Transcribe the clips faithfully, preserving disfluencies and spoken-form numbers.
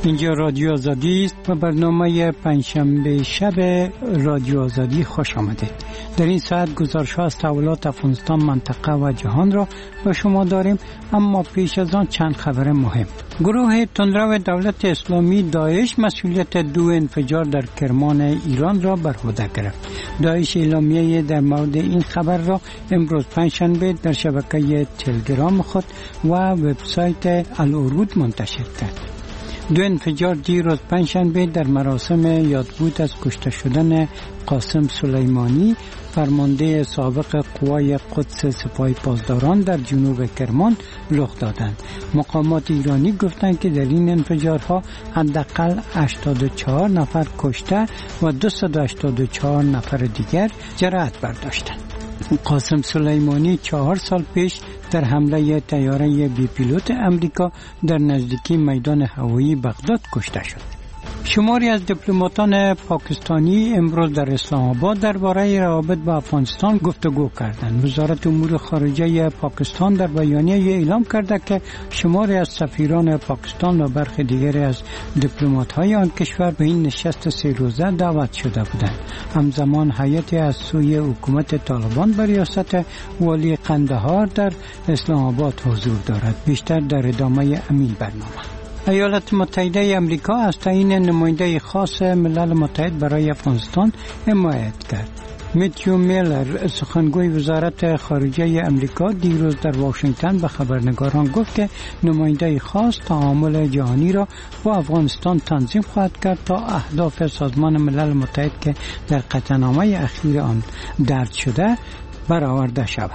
اینجا رادیو آزادی است و برنامه پنجشنبه شب رادیو آزادی خوش آمدید. در این ساعت گزارش‌ها از تحولات افغانستان، منطقه و جهان را به شما داریم، اما پیش از آن چند خبر مهم. گروه تندرو دولت اسلامی داعش مسئولیت دو انفجار در کرمان ایران را بر عهده گرفت. داعش اعلامیه در مورد این خبر را امروز پنجشنبه در شبکه تلگرام خود و وبسایت العروض منتشر کرد. دو انفجار دیروز پنجشنبه در مراسم یادبود از کشته شدن قاسم سلیمانی، فرمانده سابق قوای قدس سپاه پاسداران در جنوب کرمان رخ دادند. مقامات ایرانی گفتند که در این انفجارها حداقل هشتاد و چهار نفر کشته و دویست و هشتاد و چهار نفر دیگر جراحت برداشتند. قاسم سلیمانی چهار سال پیش در حمله طیاره بی پیلوت امریکا در نزدیکی میدان هوایی بغداد کشته شد. شماری از دیپلماتان پاکستانی امروز در اسلام آباد درباره روابط با افغانستان گفتگو کردند. وزارت امور خارجه پاکستان در بیانیه اعلام کرده که شماری از سفیران پاکستان و برخی دیگر از دیپلمات‌های آن کشور به این نشست سه روزه دعوت شده بودند. همزمان هیئتی از سوی حکومت طالبان به ریاست والی قندهار در اسلام آباد حضور دارد. بیشتر در ادامه همین برنامه. ایالات متحده آمریکا از تعیین نماینده خاص ملل متحد برای افغانستان حمایت کرد. میتیو میلر، سخنگوی وزارت خارجه آمریکا، دیروز در واشنگتن به خبرنگاران گفت که نماینده خاص تعامل جهانی را با افغانستان تنظیم خواهد کرد تا اهداف سازمان ملل متحد که در قطعنامه اخیر آن درج شده برآورده شود.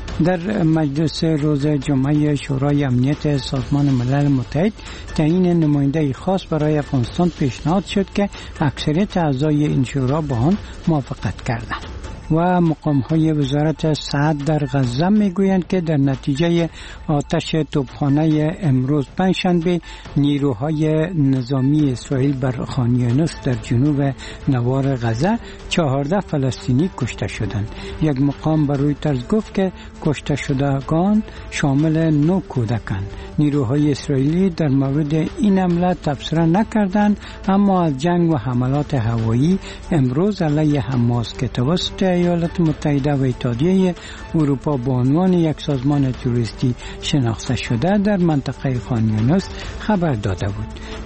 در مجلس روز جمعه شورای امنیت سازمان ملل متحد تعیین نماینده خاص برای افغانستان پیشنهاد شد که اکثریت اعضای این شورا با آن موافقت کردند. و مقام‌های وزارت صحت در غزه میگویند که در نتیجه آتش توپخانه امروز پنجشنبه نیروهای نظامی اسرائیل بر خان یونس در جنوب نوار غزه چهارده فلسطینی کشته شدند. یک مقام بر رویترز گفت که کشته شدگان شامل نه کودکان. نیروهای اسرائیلی در مورد این حمله تبصره نکردند، اما از جنگ و حملات هوایی امروز علیه حماس که توسط ایالات متحده و اتحادیه اروپا به عنوان یک سازمان تروریستی شناخته شده در منطقه خان یونس خبر داده بود.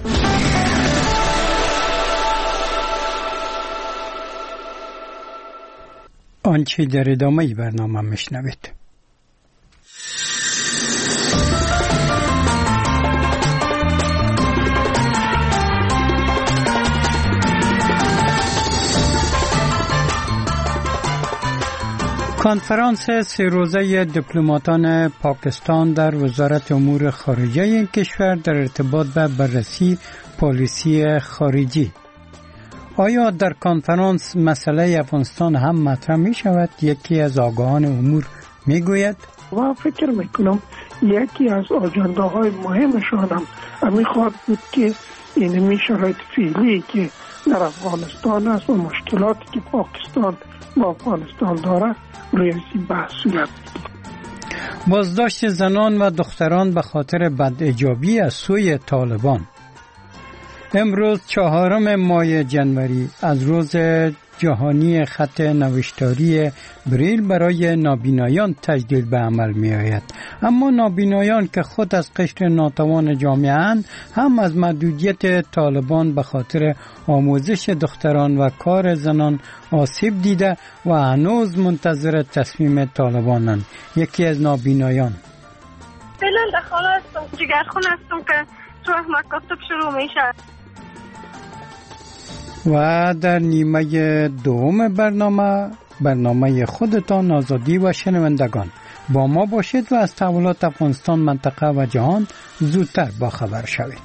آنچه در ادامه برنامه میشنوید. کنفرانس سه روزه دیپلماتان پاکستان در وزارت امور خارجه این کشور در ارتباط به بررسی پالیسی خارجی. آیا در کنفرانس مسئله افغانستان هم مطرح می شود؟ یکی از آگاهان امور می گوید و فکر می کنم یکی از آجنده‌های مهمشان هم همی خواهد بود که این می شرایط فعلی که در افغانستان است و مشکلاتی که پاکستان با افغانستان داره روی این بحث صورت بگیرد. بازداشت زنان و دختران به خاطر بداجابی از سوی طالبان. امروز چهارم ماه جنوری از روز جهانی خط نوشتاری بریل برای نابینایان تجدید به عمل می آید. اما نابینایان که خود از قشر ناتوان جامعه اند هم از محدودیت طالبان به خاطر آموزش دختران و کار زنان آسیب دیده و هنوز منتظر تصمیم طالبانند. یکی از نابینایان: فعلا در خانه هستم، جگرخونه هستم که تو مکاتب شروع میشه. و در نیمه دوم برنامه برنامه خودتان، آزادی و شنوندگان با ما باشید و از تحولات افغانستان، منطقه و جهان زودتر باخبر شوید.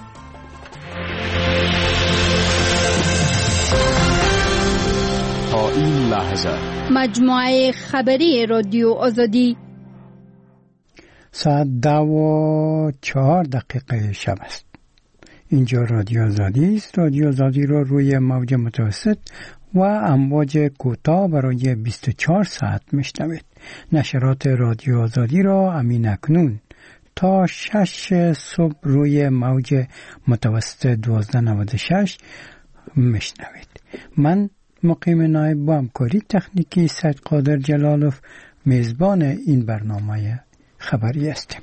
تا این لحظه مجموعه خبری رادیو آزادی ساعت دو و چهار دقیقه شب است. اینجا رادیو آزادی است. رادیو آزادی را روی موج متوسط و امواج کوتاه برای بیست و چهار ساعت میشنوید. نشرات رادیو آزادی را همین اکنون تا شش صبح روی موج متوسط دوازده نود و شش میشنوید. من مقیم نایب با همکاری تکنیکی سید قادر جلالوف میزبان این برنامه خبری هستیم.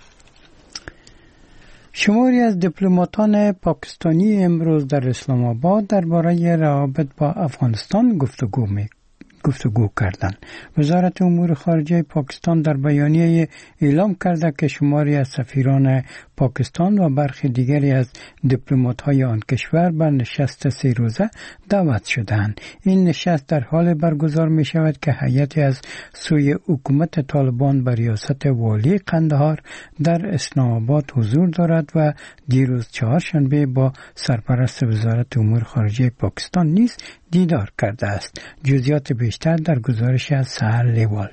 شماری از دیپلماتان پاکستانی امروز در اسلام آباد درباره روابط با افغانستان گفتگو می گفتگو کردند. وزارت امور خارجه پاکستان در بیانیه اعلام کرده که شماری از سفیران پاکستان و برخی دیگری از دیپلمات‌های آن کشور بر نشست سه روزه دعوت شدند. این نشست در حال برگزار می شود که هیئتی از سوی حکومت طالبان بر ریاست والی قندهار در اسلام آباد حضور دارد و دیروز چهارشنبه با سرپرست وزارت امور خارجه پاکستان نیز دیدار کرده است. جزئیات بیشتر در گزارش از سحر لیوال.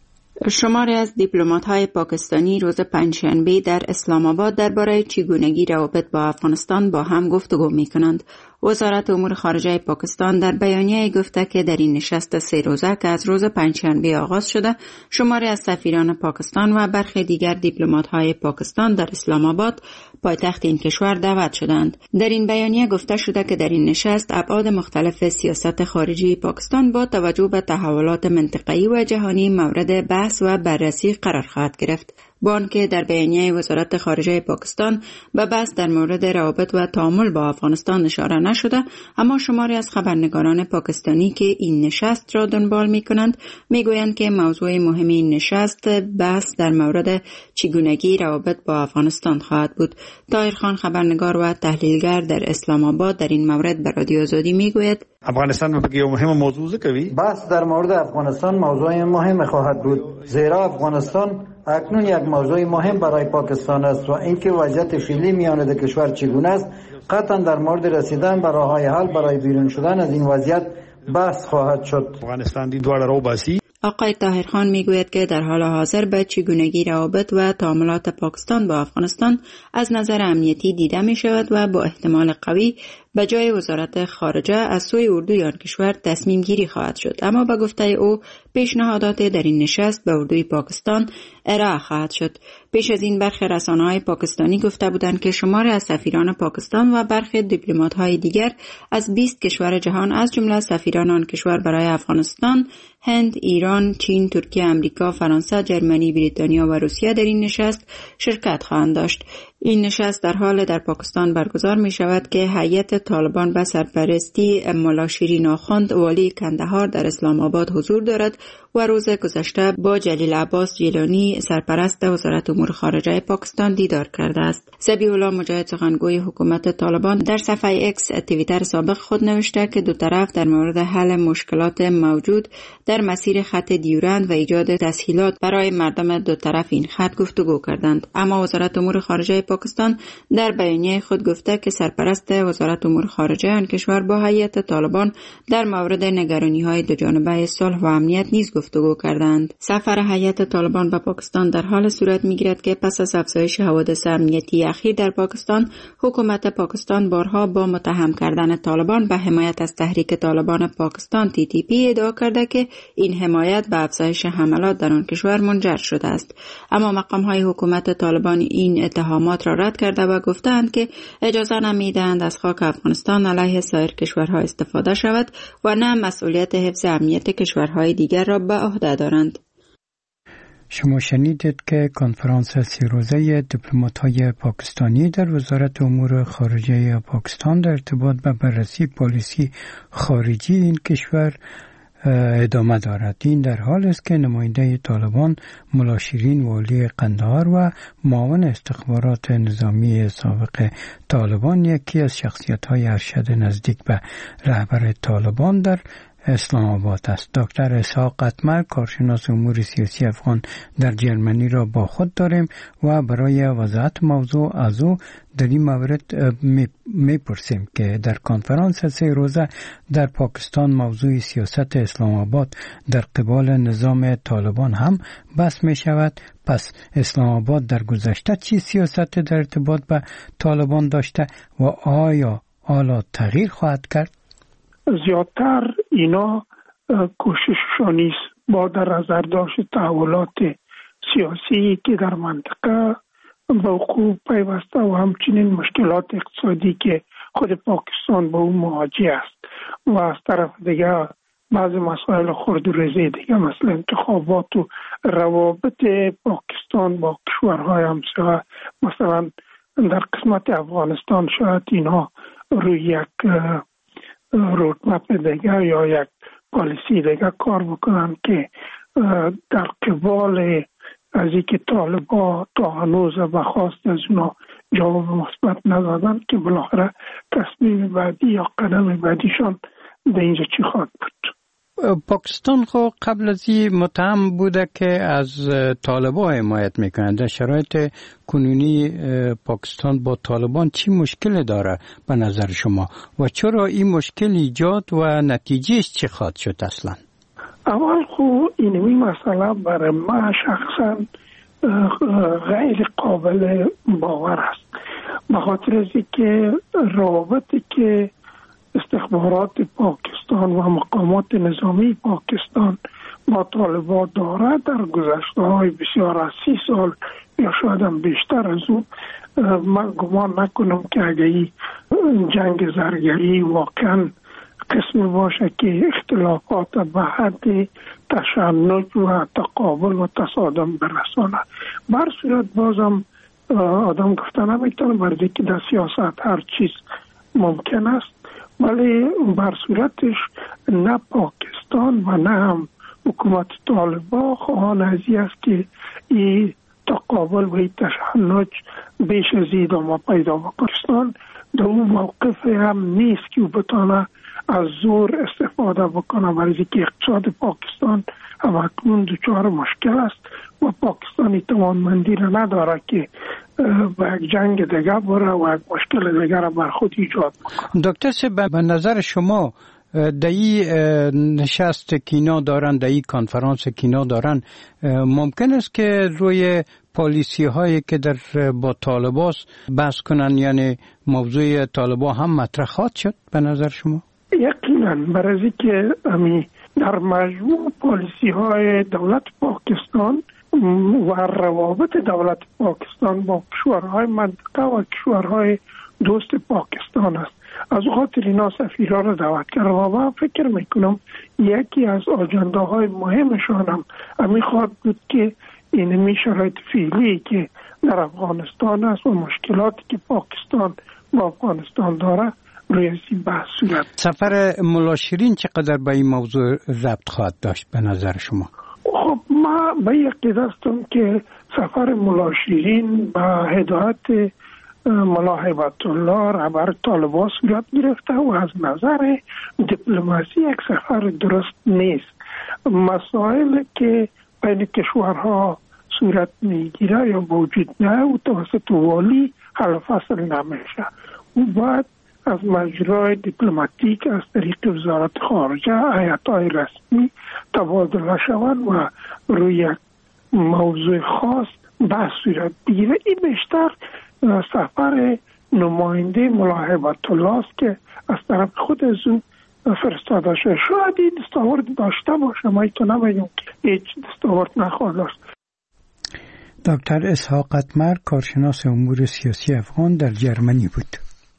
شماری از دیپلمات‌های پاکستانی روز پنجشنبه در اسلام آباد درباره چگونگی روابط با افغانستان با هم گفتگو می‌کنند. وزارت امور خارجه پاکستان در بیانیه گفته که در این نشست سه روزه که از روز پنجشنبه آغاز شده، شماری از سفیران پاکستان و برخی دیگر دیپلمات‌های پاکستان در اسلام آباد پایتخت این کشور دعوت شدند. در این بیانیه گفته شده که در این نشست ابعاد مختلف سیاست خارجی پاکستان با توجه به تحولات منطقه‌ای و جهانی مورد بحث و بررسی قرار خواهد گرفت. با آنکه در بیانیه وزارت خارجه پاکستان به بحث در مورد روابط و تعامل با افغانستان اشاره نشده، اما شماری از خبرنگاران پاکستانی که این نشست را دنبال می کنند می گویند که موضوع مهم این نشست بحث در مورد چگونگی روابط با افغانستان خواهد بود. طاهر خان خبرنگار و تحلیلگر در اسلام آباد در این مورد به رادیو آزادی می گوید افغانستان بگه مهم موضوع ذکروی بحث در مورد افغانستان موضوع مهم خواهد بود، زیرا افغانستان اکنون یک موضوع مهم برای پاکستان است و اینکه وضعیت فعلی میان دو کشور چگونه است قطعا در مورد رسیدن به راه‌های حل برای بیرون شدن از این وضعیت بحث خواهد شد. افغانستان دی دوار رو باسی. آقای طاهر خان میگوید که در حال حاضر به چگونگی روابط و تعاملات پاکستان با افغانستان از نظر امنیتی دیده می شود و با احتمال قوی به جای وزارت خارجه از سوی اردوی آن کشور تصمیم گیری خواهد شد. اما به گفته او پیشنهادات در این نشست به اردوی پاکستان ارائه خواهد شد. پیش از این برخی رسانه‌های پاکستانی گفته بودند که شماری از سفیران پاکستان و برخی دیپلمات‌های دیگر از بیست کشور جهان از جمله سفیران آن کشور برای افغانستان، هند، ایران، چین، ترکیه، امریکا، فرانسه، جرمنی، بریتانیا و روسیه در این نشست شرکت خواهند داشت. این نشست در حال در پاکستان برگزار می شود که هیئت طالبان به سرپرستی ملا شیرین آخوند والی کندهار در اسلام آباد حضور دارد و روز گذشته با جلیل عباس جیلانی سرپرست وزارت امور خارجه پاکستان دیدار کرده است. ذبیح الله مجاهد سخنگوی حکومت طالبان در صفحه اکس توییتر سابق خود نوشته که دو طرف در مورد حل مشکلات موجود در مسیر خط دیورند و ایجاد تسهیلات برای مردم دو طرف این خط گفتگو کردند. اما وزارت امور خارجه پاکستان در بیانیه خود گفته که سرپرست وزارت امور خارجه آن کشور با هیئت طالبان در مورد نگرانی‌های دو جانبه صلح و امنیت نیز گفتگو کردند. سفر هیئت طالبان به پاکستان در حال صورت می‌گیرد که پس از افزایش حوادث امنیتی اخیر در پاکستان، حکومت پاکستان بارها با متهم کردن طالبان به حمایت از تحریک طالبان پاکستان تی تی پی ادعا کرده که این حمایت به افزایش حملات در آن کشور منجر شده است. اما مقام‌های حکومت طالبان این اتهامات را رد کرده و گفتند که اجازه نمی‌دهند از خاک افغانستان علیه سایر کشورها استفاده شود و نه مسئولیت حفظ امنیت کشورهای دیگر را به عهده دارند. شما شنیدید که کنفرانس سی روزه دیپلمات‌های پاکستانی در وزارت امور خارجه پاکستان در ارتباط به بررسی پالیسی خارجی این کشور ادامه دارد. این در حال است که نماینده طالبان ملا شیرین والی قندهار و معاون استخبارات نظامی سابق طالبان، یکی از شخصیت‌های ارشد نزدیک به رهبر طالبان در اسلام آباد است. دکتر اسحاق قطمر، کارشناس امور سیاسی افغان در جرمنی را با خود داریم و برای وضاحت موضوع از او در این مورد میپرسیم که در کنفرانس سه روزه در پاکستان موضوع سیاست اسلام آباد در قبال نظام طالبان هم بحث می شود. پس اسلام آباد در گذشته چی سیاست در ارتباط به طالبان داشته و آیا حالا تغییر خواهد کرد؟ زیادتر اینا کوشششان است با در نظر داشت تحولات سیاسی که در منطقه به حقوق پیوسته و همچنین مشکلات اقتصادی که خود پاکستان با اون مواجه است و از طرف دیگه بعضی مسائل خرد و ریزی دیگه مثل انتخابات و روابط پاکستان با کشورهای همسایه، مثلا در قسمت افغانستان شاید اینها روی یک رودمپ دیگه یا یک پالیسی دیگه کار بکنن که در قبال از اینکه طالبان تا هنوز به خواست از اونا جواب مثبت ندادن که بالاخره تصمیم بعدی یا قدم بعدیشان در اینجا چی خواهد بود. پاکستان خو قبل از این متهم بوده که از طالبان حمایت میکنه. در شرایط کنونی پاکستان با طالبان چی مشکل داره به نظر شما و چرا این مشکل ایجاد و نتیجهش چی خواهد شد اصلا؟ اول خو اینمی مسئله برای ما شخصا غیر قابل باور است، به خاطر از اینکه روابطی که استخبارات پاکستان و مقامات نظامی پاکستان با طالبان داره در گذشته های بسیار از سی سال یا شاید هم بیشتر از اون، من گمان نکنم که اگه این جنگ زرگری واقعا قسم باشه که اختلافات به حد تشنج و تقابل و تصادم برسانه. بر صورت بازم آدم گفته نمیتونه برای که در سیاست هر چیز ممکن است، ولی بر صورتش نه پاکستان و نه هم حکومت طالبان خواهان ازی است که این تقابل و این تشنج بیش از این ادامه پیدا و پاکستان در اون موقف هم نیست که بتانه از زور استفاده بکنه، برای که اقتصاد پاکستان هم اکنون دچار مشکل است و پاکستانی توانمندی را نداره که به یک جنگ دیگه بره و یک مشکل دیگه را بر خود ایجاد بکنه. دکتر صاحب، به نظر شما در این نشست کینا دارن، در این کنفرانس کینا دارن، ممکن است که روی پالیسی هایی که در با طالبان بحث کنن، یعنی موضوع طالبان هم مطرح خواهد شد به نظر شما؟ یقینا، برای که امی در مجموع پالیسی های دولت پاکستان و روابط دولت پاکستان با کشورهای منطقه و کشورهای دوست پاکستان است. از خاطر اینا سفیرها را دعوت کرد و من فکر میکنم یکی از آجنده های مهمشان هم امی خواهد بود که اینمی شرایط فعلی که در افغانستان است و مشکلاتی که پاکستان با افغانستان داره روی این بحث صورت. سفر ملا شیرین چقدر به این موضوع ربط خواهد داشت به نظر شما؟ خب ما به یقین هستم که سفر ملا شیرین به هدایت ملا هیبت الله رهبر طالبان صورت گرفته و از نظر دیپلماسی یک سفر درست نیست. مسائل که بین کشورها صورت میگیره یا وجود نه و توسط والی حل فصل نمیشه و باید از مجرای دیپلماتیک از طریق وزارت خارجه هیئت‌های رسمی تبادله شوند و روی یک موضوع خاص بحث صورت بگیره. این بیشتر سفر نماینده ملا هیبت الله است که از طرف خود از او فرستاده شده. شاید این دستاورد داشته باشه، ما تو نمیگم که هیچ دستاورد نخواهد داشت. دکتر اسحاق اتمر، کارشناس امور سیاسی افغان، در جرمنی بود.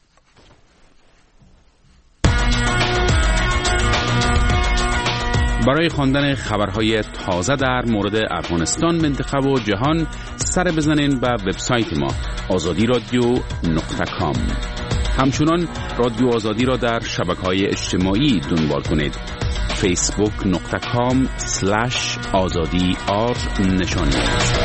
برای خواندن خبرهای تازه در مورد افغانستان، منطقه و جهان سر بزنین به وبسایت ما آزادی رادیو نقطه کام. همچنان رادیو آزادی را در شبکه‌های اجتماعی دنبال کنید. فیسبوک نقطه کام سلش آزادی آر نشانی.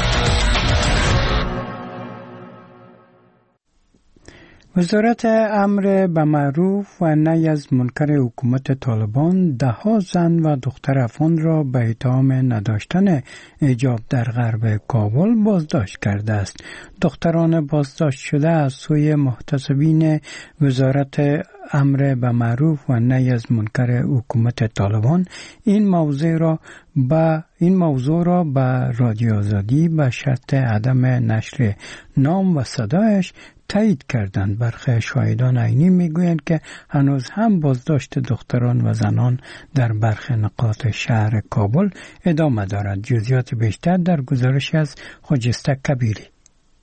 وزارت امر به معروف و نهی از منکر حکومت طالبان ده ها زن و دختر افغان را به اتهام نداشتن حجاب در غرب کابل بازداشت کرده است. دختران بازداشت شده از سوی محتسبین وزارت امر به معروف و نهی از منکر حکومت طالبان این موضوع را با این موضوع را به رادیو آزادی به شرط عدم نشر نام و صدایش تایید کردند. برخی شاهدان عینی میگویند که هنوز هم بازداشت دختران و زنان در برخی نقاط شهر کابل ادامه دارد. جزئیات بیشتر در گزارش از خجسته کبیری.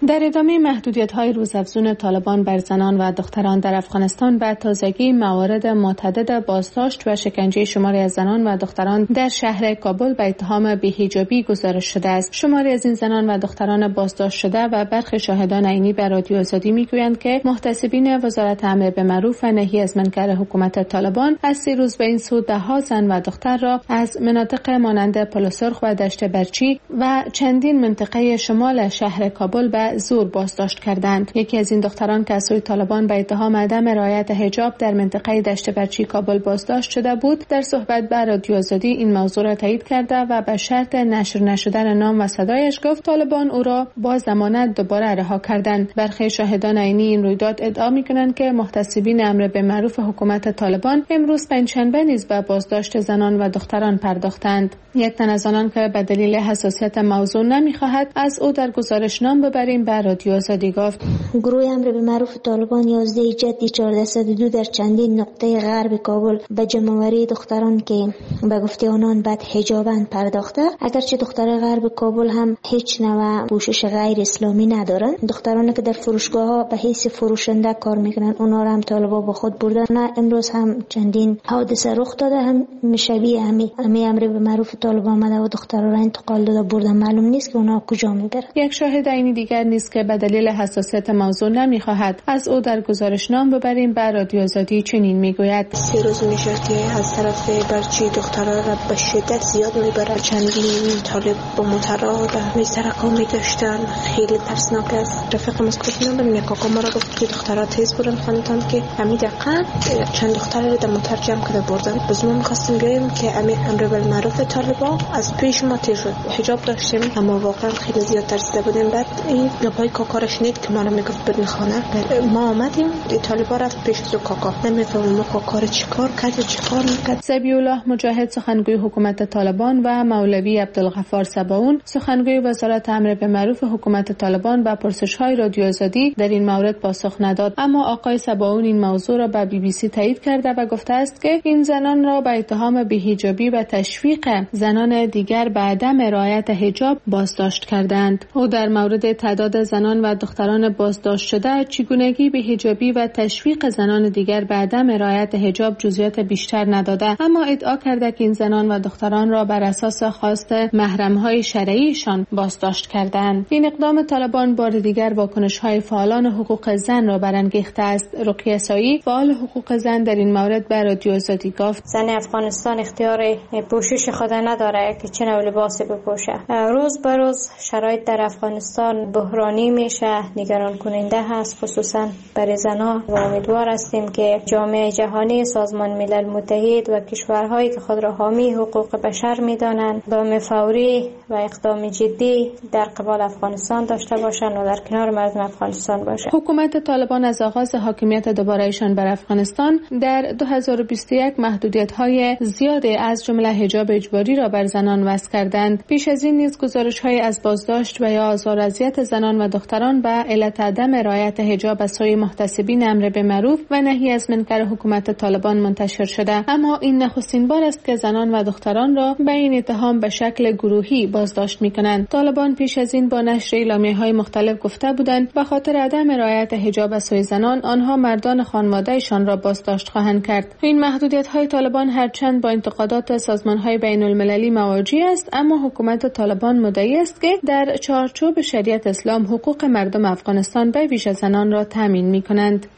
در ادامه محدودیت‌های روزافزون طالبان بر زنان و دختران در افغانستان به تازگی موارد متعدد بازداشت و شکنجه شماری از زنان و دختران در شهر کابل به اتهام بی‌حجابی گزارش شده است. شماری از این زنان و دختران بازداشت شده و برخی شاهدان عینی به رادیو آزادی میگویند که محتسبین وزارت امر به معروف و نهی از منکر حکومت طالبان از سه روز به این سو ده‌ها زن و دختر را از مناطق مانند پل سرخ و دشت برچی و چندین منطقه شمال شهر کابل به زور بازداشت کردند. یکی از این دختران که از سوی طالبان به اتهام عدم رعایت حجاب در منطقه دشت برچی کابل بازداشت شده بود، در صحبت با رادیو آزادی این موضوع را تایید کرده و به شرط نشر نشدن نام و صدایش گفت طالبان او را با ضمانت دوباره رها کردند. برخی شاهدان عینی این رویداد ادعا می‌کنند که محتسبین امر به معروف حکومت طالبان امروز پنجشنبه نیز به بازداشت زنان و دختران پرداختند. یک تن از آنان که به دلیل حساسیت موضوع نمی‌خواهد از او در گزارش نام ببریم به رادیو آزادی گفت: گروه امر به معروف طالبان یازده جدی چهارصد و دو در چندین نقطه غرب کابل به جمع‌آوری دختران که به گفته آنان بد حجابند پرداخته. اگرچه دختران غرب کابل هم هیچ نوع پوشش غیر اسلامی ندارند، دخترانی که در فروشگاه‌ها به حیث فروشنده کار میکنن اونا را هم طالبان با خود بردن. امروز هم چندین حادثه رخ داده، هم شبیه همی همی امر به معروف طالبان آمده و دخترها را انتقال داده بردن. معلوم نیست که اونا کجا میبرن. یک شاهد عینی دیگر نیست که به دلیل حساسیت موضوع نمیخواهد از او در گزارش نام ببریم به رادیو آزادی چنین میگوید: سه روز میشه که از طرف برچی دخترها را به شدت زیاد میبرن. چندین طالب با موترها و میسرکا میگشتن. خیلی ترسناک است. رفیقم از کجا نمیدونم کاکا ما را گفت که دخترها تیز بودن خاندان که همین دقیقاً چند دختر رو در موتر جمع کرده بردن. باز ما می‌خواستیم بیایم که امیر امر بالمعروف طالبان از پیش ما تیر شد. حجاب داشتیم اما واقعا خیلی زیاد ترسیده بودیم. بعد این لبای کاکا را شنید که ما را میگفت برین خانه. ما آمدیم طالبان رفت پیش تو کاکا. نمیفهمم ما کاکا رو چیکار کرد و چیکار می‌کرد. ذبیح الله مجاهد سخنگوی حکومت طالبان و مولوی عبدالغفار صباون سخنگوی وزارت امر به معروف حکومت طالبان به پرسش‌های رادیو آزادی در این مورد پاسخ نداد، اما آقای صباون این موضوع را به بی بی سی تایید کرده و گفته است که این زنان را به اتهام بی‌حجابی و تشویق زنان دیگر به عدم رعایت حجاب بازداشت کردند. او در مورد تعداد زنان و دختران بازداشت شده، چگونگی بی‌حجابی و تشویق زنان دیگر به عدم رعایت حجاب جزئیات بیشتر نداده، اما ادعا کرده که این زنان و دختران را بر اساس خواست محرم‌های شرعیشان بازداشت کردند. این اقدام طالبان بار دیگر واکنش‌های فعالان حقوق زن را برانگیخته است. رقیه سایی فعال حقوق زن در این مورد به رادیو آزادی گفت: زن افغانستان اختیار پوشش خود نداره که چه نوع لباسی بپوشه. روز به روز شرایط در افغانستان بحرانی میشه، نگران کننده هست، خصوصا برای زنها و امیدوار هستیم که جامعه جهانی، سازمان ملل متحد و کشورهایی که خود را حامی حقوق بشر میدانند اقدام فوری و اقدام جدی در قبال افغانستان داشته باشند و در کنار مردم افغانستان باشند. حکومت طالبان از آغاز حاکمیت دوباره‌ایشان بر افغانستان در دو هزار و بیست و یک محدودیت‌های زیادی از جمله حجاب اجباری را بر زنان وضع کردند. پیش از این نیز گزارش‌های از بازداشت و یا آزار و اذیت زنان و دختران به علت عدم رعایت حجاب از سوی محتسبین امر به معروف و نهی از منکر حکومت طالبان منتشر شده، اما این نخستین بار است که زنان و دختران را به این اتهام به شکل گروهی بازداشت می‌کنند. طالبان پیش از این با نشر اعلامیه‌های مختلف گفته بودند به خاطر عدم رعایت حجاب از سوی زنان آنها مردان خانواده‌شان را بازداشت خواهند کرد. این محدودیت‌های طالبان هرچند با انتقادات سازمان‌های بین‌المللی مواجه است، اما حکومت طالبان مدعی است که در چارچوب شریعت اسلام حقوق مردم افغانستان به ویژه زنان را تامین می‌کنند.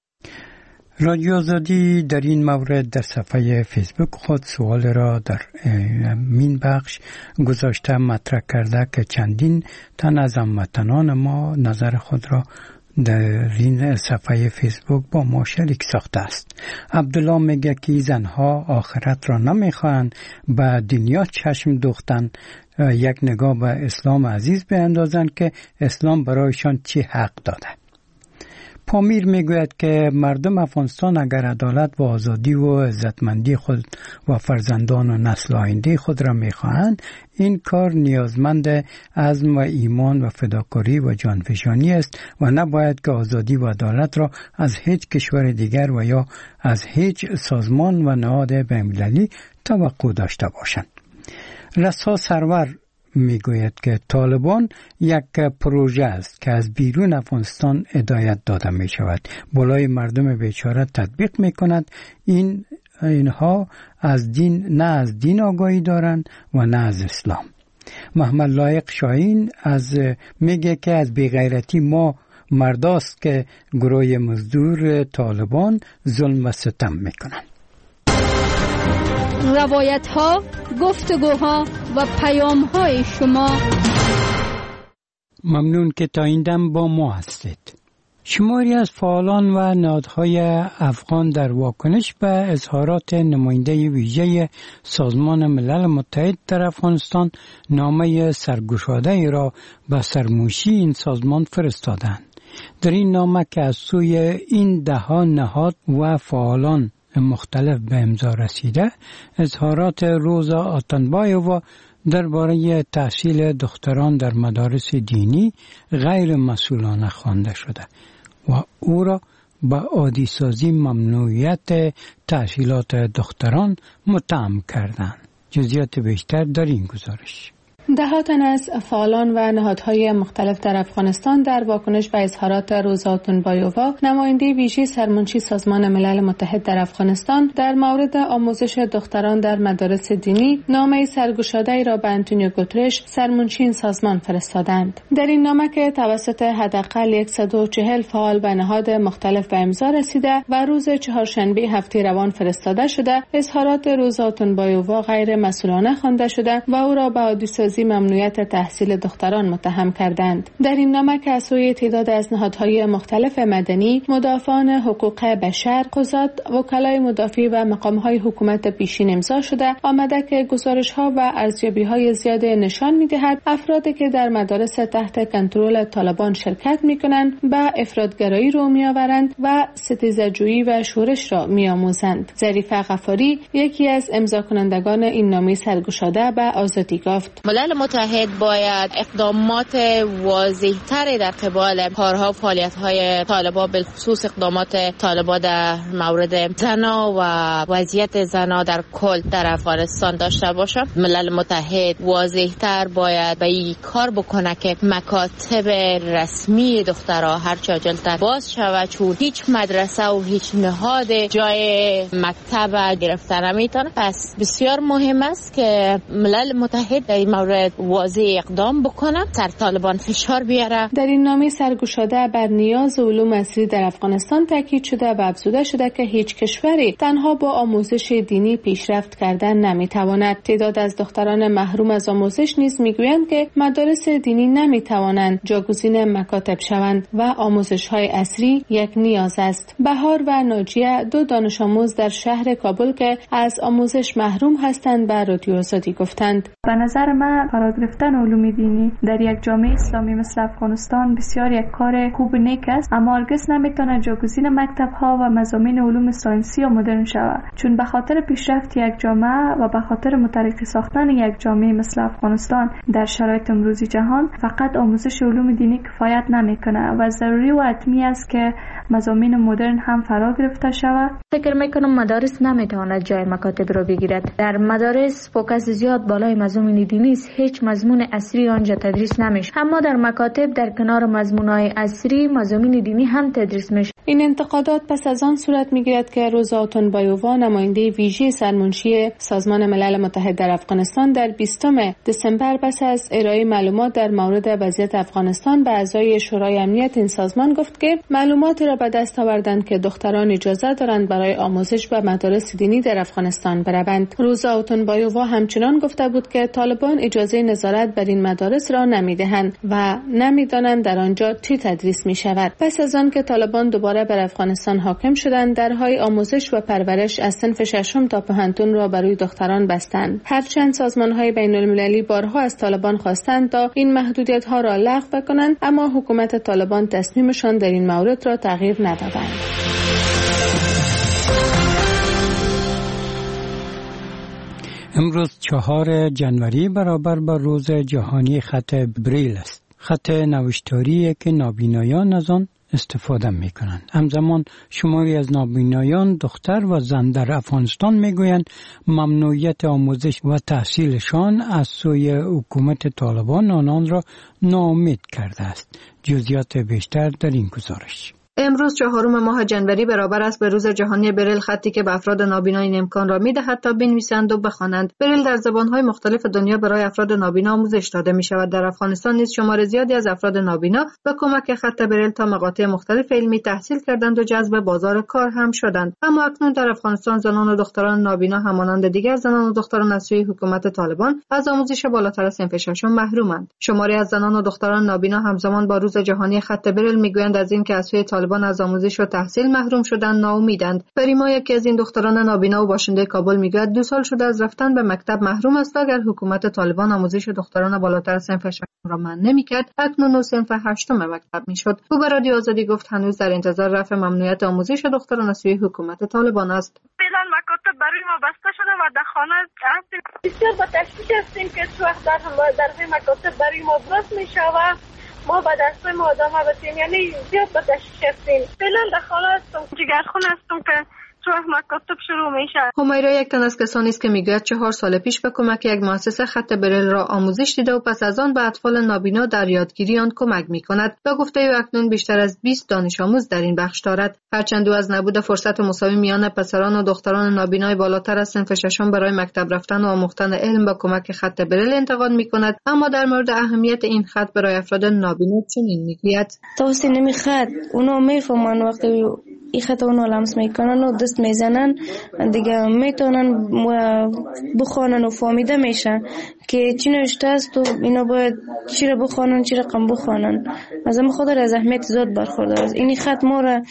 رادیو آزادی در این مورد در صفحه فیسبوک خود سوال را در این بخش گذاشته مطرح کرده که چندین تن از هموطنان ما نظر خود را در این صفحه فیسبوک با ما شریک ساخته است. عبدالله میگه که زنها آخرت را نمیخواهند به دنیا چشم دوختن، یک نگاه به اسلام عزیز بیندازند که اسلام برایشان چی حق داده. پامیر میگوید که مردم افغانستان اگر عدالت و آزادی و عزتمندی خود و فرزندان و نسل آینده خود را میخواهند، این کار نیازمند عزم و ایمان و فداکاری و جانفشانی است و نباید که آزادی و عدالت را از هیچ کشور دیگر و یا از هیچ سازمان و نهاد بین‌المللی توقع داشته باشند. رسا سرور میگوید که طالبان یک پروژه است که از بیرون افغانستان هدایت داده می شود. بالای مردم بیچاره تطبیق می کند. این اینها از دین نه از دین آگاهی دارند و نه از اسلام. محمد لایق شاهین از میگه که از بیغیرتی ما مرداست که گروه مزدور طالبان ظلم و ستم میکنند. روایت ها، گفتگوها و پیام های شما. ممنون که تا این دم با ما هستید. شماری از فعالان و نهادهای افغان در واکنش به اظهارات نماینده ویژه سازمان ملل متحد در افغانستان نامه سرگشاده ای را به سرموشی این سازمان فرستادند. در این نامه که از سوی این دهها نهاد و فعالان مختلف به امضا رسیده، اظهارات روزا آتنبایووا درباره تحصیل دختران در مدارس دینی غیر مسئولانه خوانده شده و او را به عادی سازی ممنوعیت تحصیلات دختران متهم کردند. جزئیات بیشتر در این گزارش. ده تن از فعالان و نهادهای مختلف در افغانستان در واکنش به اظهارات روزا آتنبایووا نماینده ویژه سرمنشی سازمان ملل متحد در افغانستان در مورد آموزش دختران در مدارس دینی نامه سرگشاده‌ای را به آنتونیو گوترش سرمنشی این سازمان فرستادند. در این نامه که توسط حداقل صد و چهل فعال و نهاد مختلف به امضا رسیده و روز چهارشنبه هفته روان فرستاده شده، اظهارات روزا آتنبایووا غیر مسئولانه خوانده شده و او را به عادی ممنوعیت تحصیل دختران متهم کردند. در این نامه که از سوی تعداد از نهادهای مختلف مدنی، مدافعان حقوق بشر، قضات، وکلای مدافع و مقامهای حکومت پیشین امضا شده، آمده که گزارش‌ها و ارزیابی‌های زیاد نشان می‌دهد افرادی که در مدارس تحت کنترل طالبان شرکت می‌کنند به افراط‌گرایی رو می‌آورند و ستیزه‌جویی و شورش را می‌آموزند. ظریف غفاری یکی از امضا کنندگان این نامه سرگشاده به آزادی گفت: ملل متحد باید اقدامات واضح‌تری در قبال کارها و فعالیت‌های طالبان، به خصوص اقدامات طالبان در مورد زنا و وضعیت زنا در کل در افغانستان داشته باشه. ملل متحد واضح‌تر باید به این کار بکنه که مکاتب رسمی دخترها هر چه عاجل‌تر باز شود، چون هیچ مدرسه و هیچ نهاد جای مکتب گرفتن نمیتونه. پس بسیار مهم است که ملل متحد در این مورد واضح اقدام بکنه، سر طالبان فشار بیاره. در این نامه سرگشاده بر نیاز علوم عصری در افغانستان تاکید شده و افزوده شده که هیچ کشوری تنها با آموزش دینی پیشرفت کردن نمیتواند. تعداد از دختران محروم از آموزش نیز میگویند که مدارس دینی نمیتوانند جاگزین مکاتب شوند و آموزش‌های عصری یک نیاز است. بهار و ناجیه دو دانش آموز در شهر کابل که از آموزش محروم هستند به رادیو آزادی گفتند: به نظر من فرا گرفتن علوم دینی در یک جامعه اسلامی مثل افغانستان بسیار یک کار خوب و نیک است، اما هرگز نمیتونه جاگزین مکتب ها و مضامین علوم ساینسی و مدرن شود، چون به خاطر پیشرفت یک جامعه و به خاطر مترقی ساختن یک جامعه مثل افغانستان در شرایط امروزی جهان فقط آموزش علوم دینی کفایت نمیکنه و ضروری و حتمی است که مضامین مدرن هم فرا گرفته شود. فکر میکنم مدارس نمیتواند جای مکاتب را بگیرد. در مدارس فوکس زیاد بالای مضامین دینی است، هیچ مضمون عصری آنجا تدریس نمیشه، اما در مکاتب در کنار مضمونهای عصری مضامین دینی هم تدریس میشه. این انتقادات پس از آن صورت میگیرد که روزا آتنبایووا نماینده ویژه سرمنشی سازمان ملل متحد در افغانستان در بیستم دسامبر پس از ارائه معلومات در مورد وضعیت افغانستان به اعضای شورای امنیت این سازمان گفت که معلوماتی را به دست آوردند که دختران اجازه دارند برای آموزش به مدارس دینی در افغانستان بروند. روزا آتنبایووا همچنان گفته بود که طالبان اجازه نظارت بر این مدارس را نمیدهند و نمیدانند در آنجا چی تدریس می شود. پس از آن که طالبان دوباره بر افغانستان حاکم شدند، درهای آموزش و پرورش از صنف ششم تا پهنتون را برای دختران بستند. هرچند سازمان‌های بین‌المللی بارها از طالبان خواستند تا این محدودیت‌ها را لغو کنند، اما حکومت طالبان تصمیمشان در این مورد را تغییر ندادند. امروز چهار جنوری برابر با روز جهانی خط بریل است. خط نوشتاری که نابینایان از آن استفاده می کنند. همزمان شماری از نابینایان دختر و زن در افغانستان می گویند ممنوعیت آموزش و تحصیلشان از سوی حکومت طالبان آنان را ناامید کرده است. جزئیات بیشتر در این گزارش. امروز چهارم ماه جنوری برابر است به روز جهانی بریل، خطی که به افراد نابینا این امکان را می‌دهد تا بنویسند و بخوانند. بریل در زبان‌های مختلف دنیا برای افراد نابینا آموزش داده می‌شود. در افغانستان نیز شمار زیادی از افراد نابینا به کمک خط بریل تا مقاطع مختلف علمی تحصیل کردند و جذب بازار کار هم شدند. اما اکنون در افغانستان زنان و دختران نابینا همانند دیگر زنان و دختران از سوی حکومت طالبان از آموزش بالاتر صنف ششم محرومند. شماری از زنان و دختران نابینا همزمان با روز جهانی خط بریل می‌گویند از اینکه از سوی طالبان از آموزش و تحصیل محروم شدن ناامیدند. فریما، یکی از این دختران نابینا و باشنده کابل، میگوید دو سال شده از رفتن به مکتب محروم است. اگر حکومت طالبان آموزش دختران بالاتر صنف ششم را منع نمی‌کرد، اکنون او صنف هشتم مکتب میشد. او به رادیو آزادی گفت هنوز در انتظار رفع ممنوعیت آموزش دختران از سوی حکومت طالبان است. فعلا مکاتب برای ما بسته شده و در خانه هستیم. بسیار با تشویش هستیم که چه وقت در در مکاتب برای ما باز میشود ما به دست ما ادامه بدیم، یعنی زیاد به تشویش هستیم. فعلا در خانه هستم، جگرخونه هستم که چه وقت مکاتب شروع میشه. همیرا یک تن از کسانی است که میگوید چهار سال پیش به کمک یک مؤسسه خط بریل را آموزش دیده و پس از آن به اطفال نابینا در یادگیری آن کمک میکند. به گفته او اکنون بیشتر از بیست دانش آموز در این بخش دارد. هرچند او از نبود فرصت مساوی میان پسران و دختران نابینای بالاتر از صنف ششم برای مکتب رفتن و آموختن علم به کمک خط بریل انتقاد میکند، اما در مورد اهمیت این خط برای افراد نابینا چنین میگوید: توسط نمی خط اونا میفهمن وقتی این خط اونا لمس میکنن و دست میزنن دیگه میتونن بخوانن و فهمیده میشن که چی نوشته است و اینا باید چی را بخوانن چی رقم بخوانن. از این خاطر از اهمیت زیاد برخوردار است. این خط ما را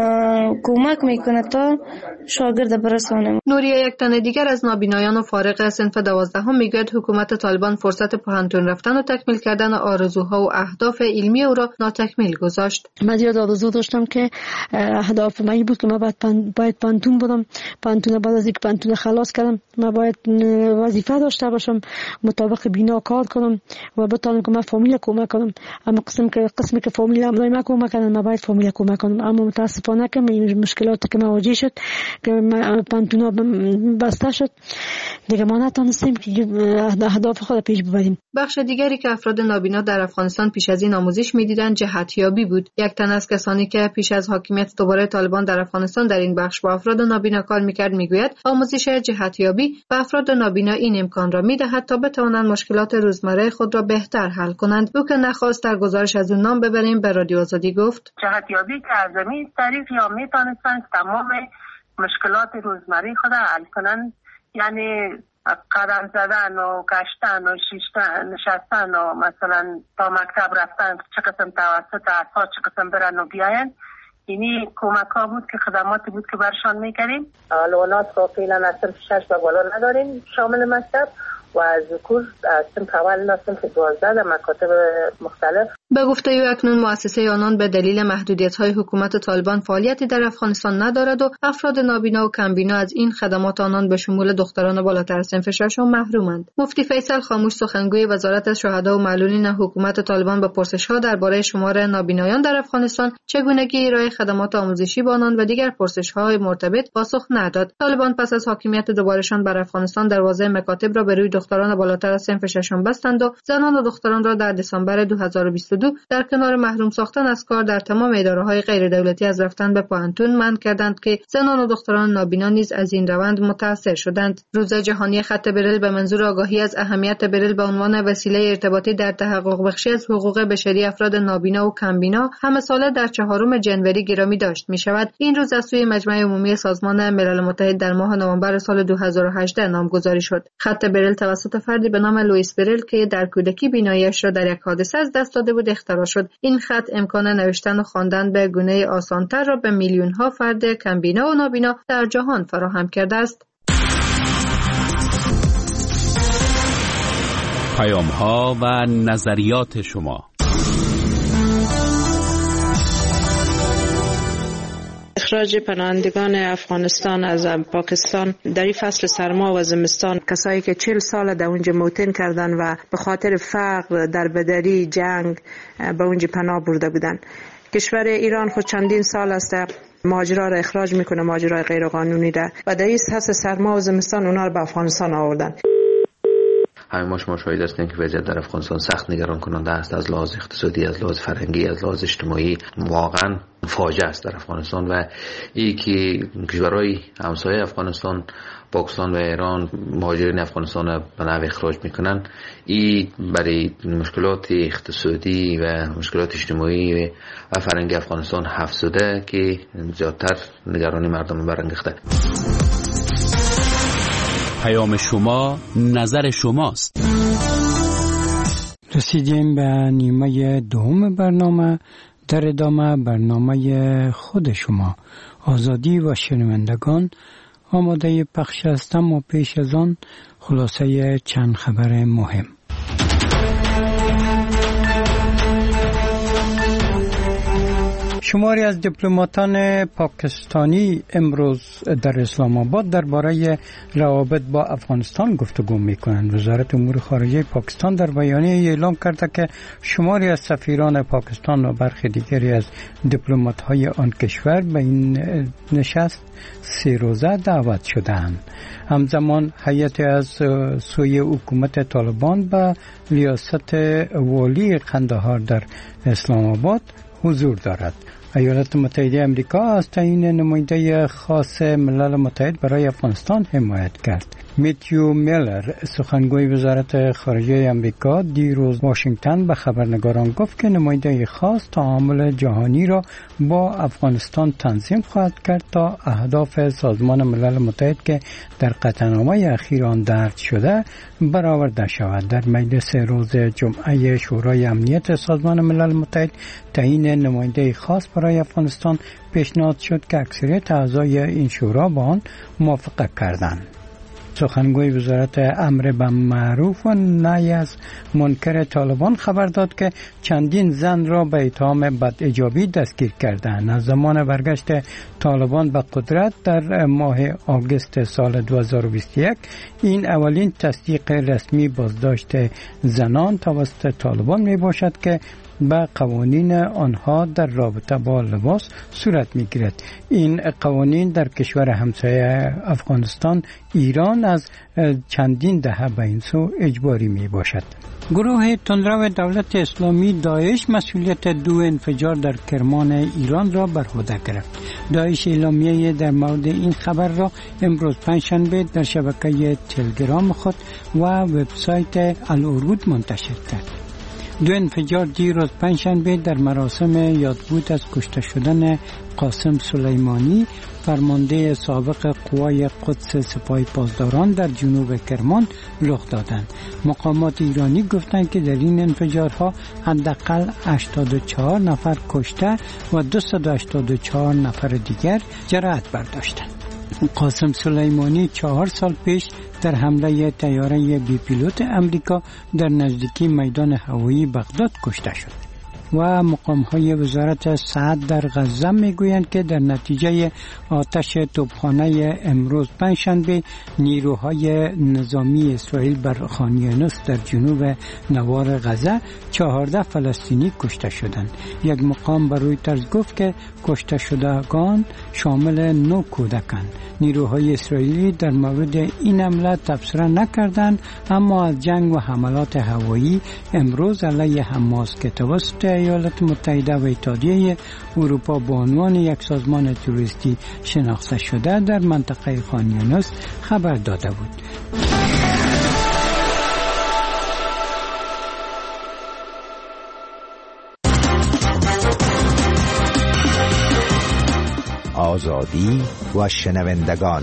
کمک میکنه تا شاگرد برسانیم. نوریه، یک تن دیگر از نابینایان و فارغ صنف دوازدهم، میگوید حکومت طالبان فرصت پوهنتون رفتن و تکمیل کردن آرزوها و اهداف علمی او را ناتکمیل گذاشت. من زیاد آرزو داشتم که اهداف من بود که من باید پن... باید پانتون بدم. پانتون بعد از اینکه پانتون خلاص کردم من باید وظیفه داشته باشم، مطابق بینا کار کنم و بتونم که من فامیل کمک کنم. اما قسم که قسمی که فامیل امرای من کمک کردن من باید فامیل کمک کنم. اما متاسفانه که این مشکلاتی که مواجه شد که پانتونا بسته شد دیگه ما نتونستیم که اهداف خود پیش ببریم. بخش دیگری که افراد نابینا در افغانستان پیش از این آموزش می‌دیدند جهتیابی بود. یک تن از کسانی که پیش از حاکمیت دوباره طالبان در افغانستان در این بخش با افراد نابینا کار می‌کرد میگوید آموزش جهتیابی به افراد نابینا این امکان را می‌دهد تا بتوانند مشکلات روزمره خود را بهتر حل کنند. او که نخواست در گزارش از اون نام ببریم به رادیو آزادی گفت: جهتیابی که از این طریق یا می‌توانند تمام مشکلات روزمره خود حل کنند، یعنی قدم زدن و گشتن و شیشتن نشستن و مثلا تا مکتب رفتن چه قسم توسط اصحاب چه قسم برن و بیاین. اینی کمک ها بود که خدماتی بود که برشان میکردیم. الوانات رو فعلا از صنف شش به بالا نداریم شامل مکتب و از ذکور از صنف اول از صنف دوازده در مکاتب مختلف. به گفته او اکنون مؤسسه آنان به دلیل محدودیت‌های حکومت طالبان فعالیتی در افغانستان ندارد و افراد نابینا و کمبینا از این خدمات آنان به شمول دختران بالاتر صنف ششم محرومند. مفتی فیصل خاموش، سخنگوی وزارت شهدا و معلولین حکومت طالبان، به پرسش‌ها درباره شمار نابینایان در افغانستان، چگونگی ارائه خدمات آموزشی به آنان و دیگر پرسش‌های مرتبط پاسخ نداد. طالبان پس از حاکمیت دوبارهشان بر افغانستان دروازه مکاتب را به روی دختران بالاتر از صنف ششم بستند و زنان و دختران را در دسامبر دو هزار و بیست و دو در کنار محروم ساختن از کار در تمام اداره‌های غیر دولتی از رفتن به پوهنتون منع کردند که زنان و دختران نابینا نیز از این روند متاثر شدند. روز جهانی خط بریل به منظور آگاهی از اهمیت بریل به عنوان وسیله ارتباطی در تحقق بخشی از حقوق بشری افراد نابینا و کمبینا همه ساله در چهارم جنوری گرامی داشت می شود. این روز از سوی مجمع عمومی سازمان ملل متحد در ماه نوامبر سال دو هزار و هجده نامگذاری شد. خط بریل توسط فردی به نام لوئیس بریل که در کودکی بینایی‌اش را در یک حادثه از دست داده بود اختراع شد. این خط امکان نوشتن و خواندن به گونه آسان‌تر را به میلیون‌ها فرد کمبینا و نابینا در جهان فراهم کرده است. پیام‌ها و نظریات شما. اخراج پناهندگان افغانستان از پاکستان در این فصل سرما و زمستان، کسایی که چهل سال در اونجا موطن کردن و به خاطر فقر، دربدری، جنگ به اونجا پناه برده بودن، کشور ایران خود چندین سال است مهاجرا را اخراج میکنه، مهاجرای غیر قانونی را، و در این فصل سرما و زمستان اونا رو به افغانستان آوردن. همه ما شما شاهد هستیم که وضعیت در افغانستان سخت نگران کننده است، از لحاظ اقتصادی، از لحاظ فرهنگی، از لحاظ اجتماعی واقعا فاجعه است در افغانستان. و این که کشورهای همسایه افغانستان، پاکستان و ایران، مهاجرین افغانستان را به نحو اخراج میکنن، این برای مشکلات اقتصادی و مشکلات اجتماعی و فرهنگی افغانستان افزوده که زیادتر نگرانی مردم برانگیخته. پیام شما، نظر شماست. رسیدیم به نیمه دوم برنامه. در ادامه برنامه خود شما آزادی و شنوندگان آماده پخش هستم و پیش از آن خلاصه چند خبر مهم. شماری از دیپلماتان پاکستانی امروز در اسلام آباد درباره روابط با افغانستان گفتگو می‌کنند. وزارت امور خارجه پاکستان در بیانیه اعلام کرده که شماری از سفیران پاکستان و برخی دیگری از دیپلمات‌های آن کشور به این نشست سه روزه دعوت شدند. همزمان هیئت از سوی حکومت طالبان به ریاست والی قندهار در اسلام آباد حضور دارد. ایالات متحده آمریکا از تعیین نماینده خاص ملل متحد برای افغانستان حمایت کرد. میتیو میلر سخنگوی وزارت خارجه آمریکا دیروز واشنگتن به خبرنگاران گفت که نماینده خاص تعامل جهانی را با افغانستان تنظیم خواهد کرد تا اهداف سازمان ملل متحد که در قطعنامه اخیر آن درج شده برآورده شود. در مجلس روز جمعه شورای امنیت سازمان ملل متحد تعیین نماینده خاص برای افغانستان پیشنهاد شد که اکثریت اعضای این شورا با آن موافقت کردند. سخنگوی وزارت امر بالمعروف و نهی از منکر طالبان خبر داد که چندین زن را به اتهام بداجابی دستگیر کردند. از زمان برگشت طالبان به قدرت در ماه آگوست سال دو هزار و بیست و یک این اولین تصدیق رسمی بازداشت زنان توسط طالبان می باشد که به قوانین آنها در رابطه با لباس صورت می گیرد. این قوانین در کشور همسایه افغانستان ایران از چندین دهه به این سو اجباری می باشد. گروه تندرو دولت اسلامی داعش مسئولیت دو انفجار در کرمان ایران را بر عهده گرفت. داعش اعلامیه در مورد این خبر را امروز پنجشنبه در شبکه تلگرام خود و وبسایت العروض منتشر کرد. دو انفجار دیروز پنجشنبه در مراسم یادبود از کشته شدن قاسم سلیمانی فرمانده سابق قوای قدس سپاه پاسداران در جنوب کرمان رخ دادند. مقامات ایرانی گفتند که در این انفجارها حداقل هشتاد و چهار نفر کشته و دویست و هشتاد و چهار نفر دیگر جراحت برداشتند. قاسم سلیمانی چهار سال پیش در حمله طیاره بی پیلوت امریکا در نزدیکی میدان هوایی بغداد کشته شد. و مقام‌های وزارت صحت در غزه میگویند که در نتیجه آتش توپخانه امروز پنجشنبه نیروهای نظامی اسرائیل بر خان یونس در جنوب نوار غزه چهارده فلسطینی کشته شدند. یک مقام بر رویترز گفت که کشته شدگان شامل نه کودکند. نیروهای اسرائیلی در مورد این حمله تبصره نکردند، اما از جنگ و حملات هوایی امروز علیه حماس که توسط ایالات متحده و اتحادیه اروپا به عنوان یک سازمان تروریستی شناخته شده در منطقه خان یونس خبر داده بود. آزادی و شنوندگان.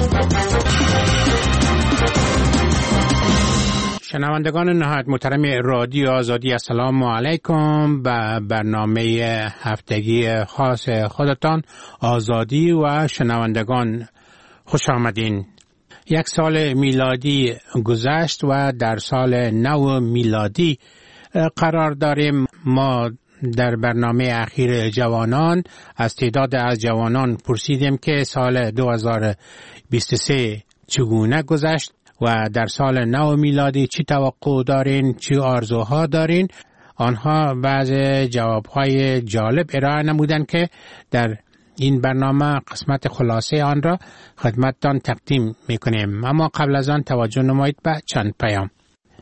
شنوندگان نهایت محترم رادیو آزادی، السلام علیکم. به برنامه هفتگی خاص خودتان آزادی و شنوندگان خوش آمدین. یک سال میلادی گذشت و در سال نو میلادی قرار داریم. ما در برنامه اخیر جوانان از تعداد از جوانان پرسیدیم که سال دو هزار و بیست و سه چگونه گذشت و در سال نو میلادی چی توقع دارین، چی آرزوها دارین. آنها بعض جوابهای جالب ارائه نمودند که در این برنامه قسمت خلاصه آن را خدمتتان تقدیم میکنیم. اما قبل از آن توجه نمایید به چند پیام.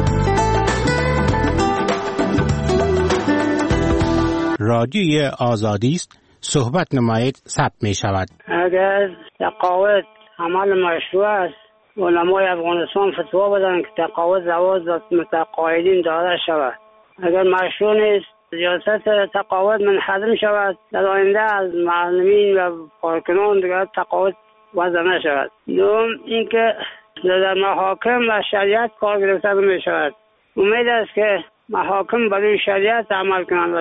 رادیوی آزادی است، صحبت نمایید ثبت می شود. اگر تقاعد عمل مشروع است، علمای افغانستان فتوا بدن که تقاعد زواج متقاعدین داده شود. اگر مشروع نیست، سیاست تقاعد منحدم شود، در آینده از معلمین و کارکنان دیگر تقاعد وضع نشود. دوم اینکه در محاکم و شریعت کار گرفته می شود. امید است که محاکم برای شریعت عمل کنند.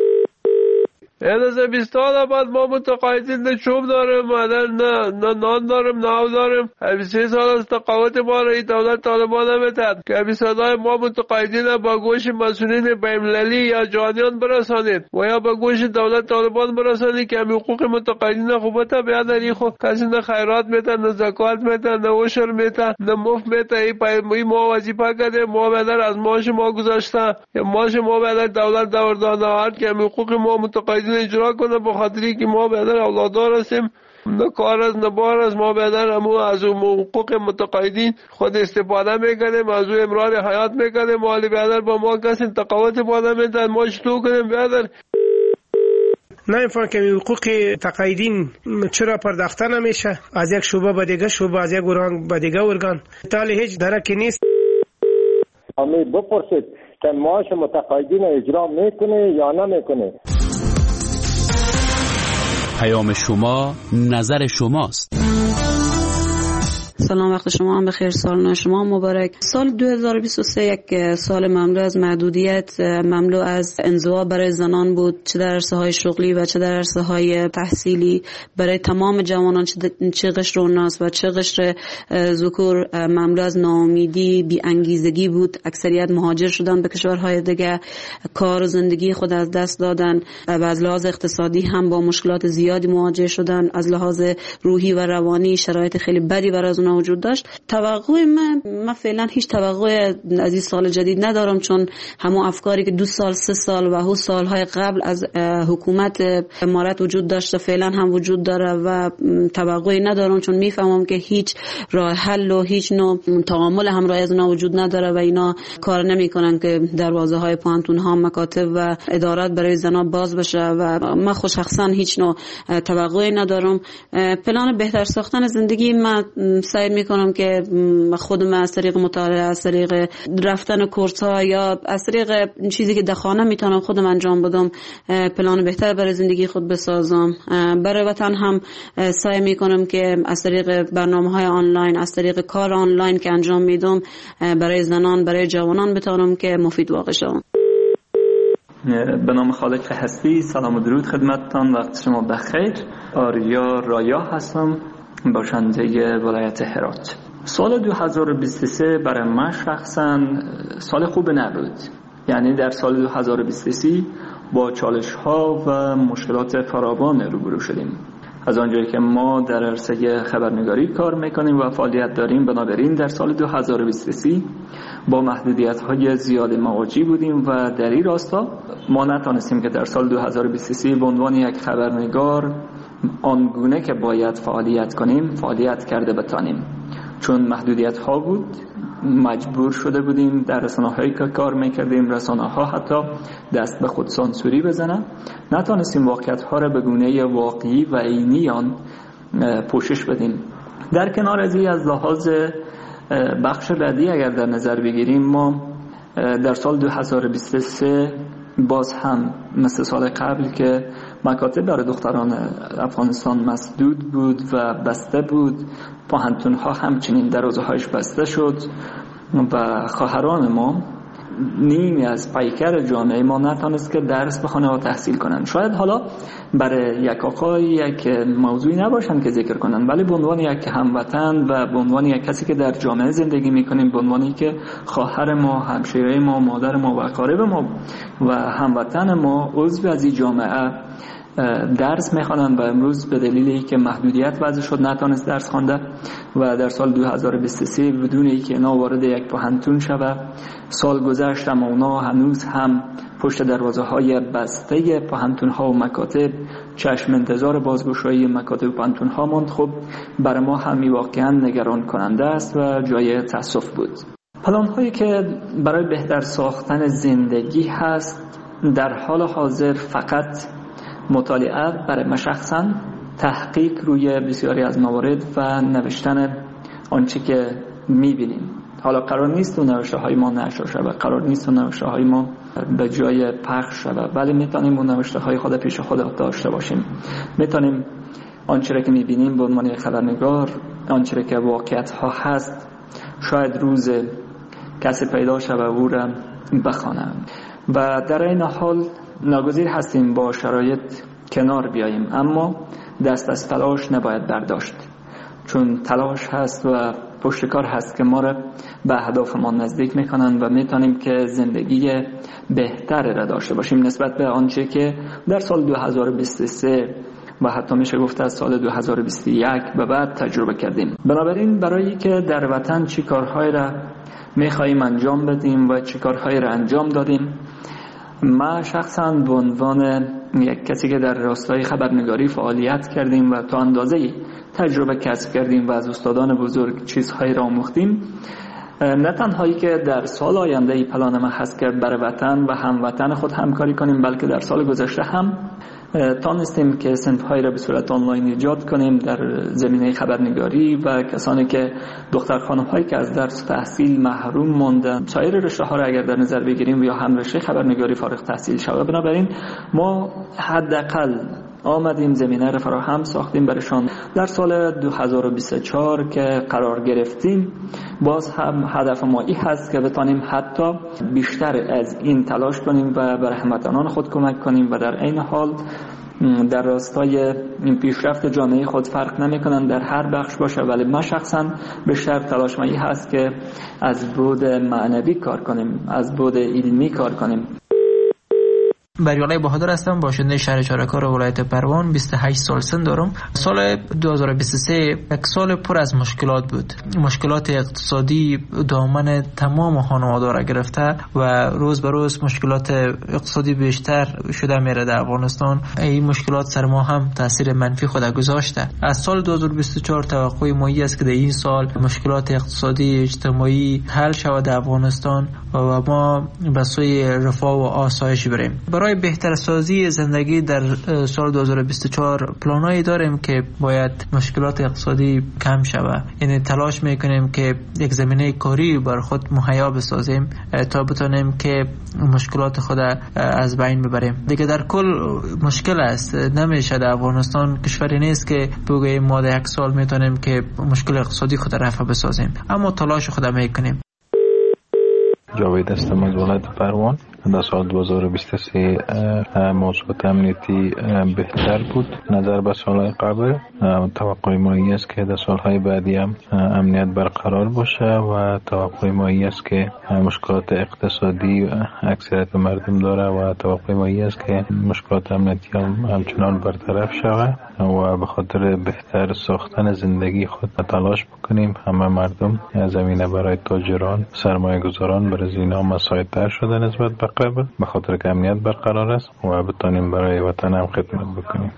از بیست سال بعد ما متقاعدین نه چوب داریم، نه نه نان داریم، نه آب داریم. بیست و سه سال از تقاعد ما را دولت طالبان نمیداد که به صدای ما متقاعدین با گوش مسئولین بین‌المللی یا جهانیان برسانید و یا با گوش دولت طالبان برسانید که حقوق متقاعدین خوبه بیاد. این خو کسی نه خیرات میده، نه زکات میده، نه عشر میده، نه مفت میده. این پای ما وظیفه کرده، ما بدر از ماش ما گذاشته، ماش ما بدر دولت داوردانه هات که حقوق ما متقاعدین اجرا کنه، به خاطری که ما بدر اولادار هستیم، نه کار از نه بار از ما بدر همو از حقوق متقاعدین خود استفاده میکنیم، از امرار حیات میکنیم. مالی بدر با ما کسی تقاعد باده میدن، ما چطور کنیم بدر؟ نمی‌فهمم که حقوق تقاعدین چرا پرداخته نمیشه از یک شعبه به دیگه شعبه، از یک ارگان به دیگه ارگان، تالی هیچ درکی نیست. امی بپرسید که معاش متقاعدین اجرا میکنه یا نمیکنه. پیام شما، نظر شماست. سلام، وقت شما هم بخیر، سال نو شما مبارک. سال دو هزار و بیست و سه یک سال مملو از محدودیت، مملو از انزوا برای زنان بود، چه در عرصه های شغلی و چه در عرصه های تحصیلی. برای تمام جوانان چه قشر اوناس و چه قشر ذکور مملو از ناامیدی، بی انگیزگی بود. اکثریت مهاجر شدن به کشورهای دیگه، کار و زندگی خود از دست دادن و از لحاظ اقتصادی هم با مشکلات زیادی مواجه شدن. از لحاظ روحی و روانی شرایط خیلی بدی برای از اونها وجود داشت. توقع من من فعلا هیچ توقع از این سال جدید ندارم، چون همون افکاری که دو سال سه سال و هو سالهای قبل از حکومت امارت وجود داشته فعلا هم وجود داره و توقعی ندارم، چون میفهمم که هیچ راه حل و هیچ نوع تعامل همراه از اونها وجود نداره و اینا کار نمیکنن که دروازه های پانتون ها، مکاتب و ادارات برای زنان باز بشه و من خود شخصا هیچ نوع توقعی ندارم. پلان بهتر ساختن زندگی من سعی میکنم که خودم از طریق مطالعه، از طریق رفتن کورس ها یا از طریق چیزی که در خانه میتونم خودم انجام بدم پلان بهتر برای زندگی خود بسازم. برای وطن هم سعی میکنم که از طریق برنامه های آنلاین، از طریق کار آنلاین که انجام میدم برای زنان، برای جوانان بتونم که مفید واقع شوم. به نام خالق هستی، سلام و درود خدمتتان، وقت شما بخیر. آریا رایا هستم، باشنده ولایت هرات. سال دو هزار و بیست و سه برای من شخصا سال خوب نبود. یعنی در سال دو هزار و بیست و سه با چالش ها و مشکلات فراوان روبرو شدیم. از آنجایی که ما در عرصه خبرنگاری کار میکنیم و فعالیت داریم، بنابراین در سال دو هزار و بیست و سه با محدودیت های زیاد مواجه بودیم و در این راستا ما نتونستیم که در سال دو هزار و بیست و سه به عنوان یک خبرنگار آنگونه که باید فعالیت کنیم فعالیت کرده بتانیم، چون محدودیت ها بود. مجبور شده بودیم در رسانه هایی که کار میکردیم، رسانه ها حتی دست به خود سانسوری بزنن، نتونستیم واقعیت ها را به گونه واقعی و عینی آن پوشش بدیم. در کنار از این، از لحاظ بخش بعدی اگر در نظر بگیریم، ما در سال دو هزار و بیست و سه باز هم مثل سال قبل که مکاتب برای دختران افغانستان مسدود بود و بسته بود، پوهنتون ها همچنین دروازه‌هایش بسته شد و خواهران ما، نیمی از پیکر جامعه ما نتونست که درس بخونه و تحصیل کنن. شاید حالا برای یک آقای یک موضوعی نباشن که ذکر کنن، ولی به عنوان یک هموطن و به عنوان یک کسی که در جامعه زندگی میکنیم، به عنوانی که خواهر ما، همشیره ما، مادر ما و اقارب ما و هموطن ما عضو از این جامعه درس میخوانند و امروز به دلیل که محدودیت وضع شد نتونست درس خوانده و در سال دو هزار و بیست و سه بدون اینکه اینا وارد یک پوهنتون شود. سال گذشت اما اونا هنوز هم پشت دروازه های بسته پوهنتون ها و مکاتب چشم انتظار بازگشایی مکاتب و پوهنتون ها ماند. خب برای ما هم واقعا نگران کننده است و جای تأسف بود. پلان هایی که برای بهتر ساختن زندگی هست در حال حاضر فقط مطالعه برای من شخصا، تحقیق روی بسیاری از موارد و نوشتن آنچه که میبینیم. حالا قرار نیست اون نوشته های ما نشر شود، قرار نیست اون نوشته های ما به جای پخش شود، ولی میتونیم اون نوشته های خود پیش خود داشته باشیم. میتونیم آنچه را که میبینیم به عنوان خبرنگار، آنچه را که واقعیت ها هست، شاید روز کسی پیدا شود و او را بخوانند و در این حال ناگزیر هستیم با شرایط کنار بیاییم، اما دست از تلاش نباید برداشت، چون تلاش هست و پشتکار هست که ما را به اهداف ما نزدیک میکنن و میتونیم که زندگی بهتر را داشته باشیم نسبت به آنچه که در سال دو هزار و بیست و سه و حتی میشه گفت از سال دو هزار و بیست و یک به بعد تجربه کردیم. بنابراین برای که در وطن چی کارهای را میخواییم انجام بدیم و چی کارهای را انجام دادیم، ما شخصا به عنوان یک کسی که در راستای خبرنگاری فعالیت کردیم و تا اندازه‌ای تجربه کسب کردیم و از استادان بزرگ چیزهایی را آموختیم، نه تنهایی که در سال آینده ای پلان ما هست که بر وطن و هموطن خود همکاری کنیم، بلکه در سال گذشته هم تانستیم که صنف‌هایی را به صورت آنلاین ایجاد کنیم در زمینه خبرنگاری و کسانی که دختر خانم‌هایی که از درس تحصیل محروم ماندن، سایر رشته‌ها را اگر در نظر بگیریم یا هم رشته خبرنگاری فارغ التحصیل شود. بنابراین ما حداقل آمدیم زمینه را فراهم ساختیم برشان. در سال دو هزار و بیست و چهار که قرار گرفتیم، باز هم هدف ما این هست که بتانیم حتی بیشتر از این تلاش کنیم و برای هموطنان خود کمک کنیم و در این حال در راستای این پیشرفت جامعه خود فرق نمی کنن در هر بخش باشه، ولی ما شخصا بیشتر تلاش ما این هست که از بود معنوی کار کنیم، از بود علمی کار کنیم. بریالای بهادر هستم، باشنده شهر چاره‌کار ولایت پروان. بیست و هشت سال سن دارم. سال دو هزار و بیست و سه یک سال پر از مشکلات بود. مشکلات اقتصادی دامن تمام خانواده را گرفته و روز به روز مشکلات اقتصادی بیشتر شده میره در افغانستان. این مشکلات سر ما هم تاثیر منفی خود گذاشته. از سال دو هزار و بیست و چهار توقع ما است که در این سال مشکلات اقتصادی اجتماعی حل شود در افغانستان و ما به سوی رفاه و آسایش بریم. برای بهتر سازی زندگی در سال دو هزار و بیست و چهار پلانایی داریم که باید مشکلات اقتصادی کم شود. یعنی تلاش میکنیم که یک زمینه کاری بر خود مهیا بسازیم تا بتونیم که مشکلات خود از بین ببریم. دیگه در کل مشکل است، نمیشه در افغانستان کشوری نیست که بگوییم ما در یک سال میتونیم که مشکل اقتصادی خود رفع بسازیم، اما تلاش خود میکنیم. جاوید هستم از ولایت پروان. در سال دو هزار و بیست و سه موضوعات امنیتی بهتر بود نظر به سالهای قبل. توقع ما این است که در سالهای بعدی هم امنیت برقرار باشه و توقع ما این است که مشکلات اقتصادی اکثریت مردم داره و توقع ما این است که مشکلات امنیتی هم همچنان برطرف شود و به خاطر بهتر ساختن زندگی خود تلاش بکنیم. همه مردم زمینه برای تاجران، سرمایه گذاران برای اینا مساعدتر شده نسبت به قبل، به خاطر که امنیت برقرار است و بتانیم برای وطن هم خدمت بکنیم.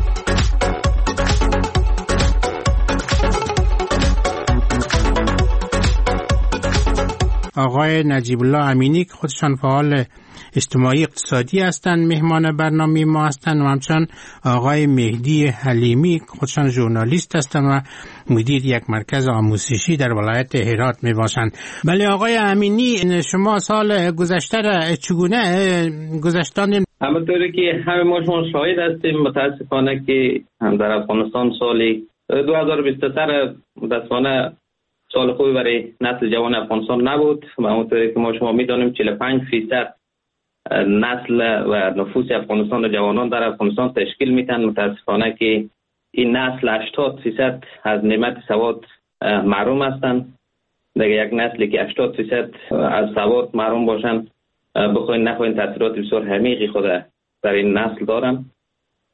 آقای نجیب الله امینی که خودشان فعال اجتماعی اقتصادی هستند مهمان برنامه ما هستند و همچنان آقای مهدی حلیمی که خودشان ژورنالیست هستند و مدیر یک مرکز آموزشی در ولایت هرات می باشند. بله آقای امینی، شما سال گذشته را چگونه گذشتاندین؟ همونطوری که همه ما شما شاهد هستیم، متاسفانه که هم در افغانستان سال دو هزار و بیست و سه متاسفانه سال خوبی برای نسل جوان افغانستان نبود و همونطوری که ما شما میدانیم چهل و پنج فیصد نسل و نفوس افغانستان و جوانان در افغانستان تشکیل میتن. متاسفانه که این نسل هشتاد فیصد از نعمت سواد محروم هستند. دیگه یک نسلی که هشتاد فیصد از سواد محروم باشن، بخواین نخواین تاثیرات بسیار عمیقی خود در این نسل دارن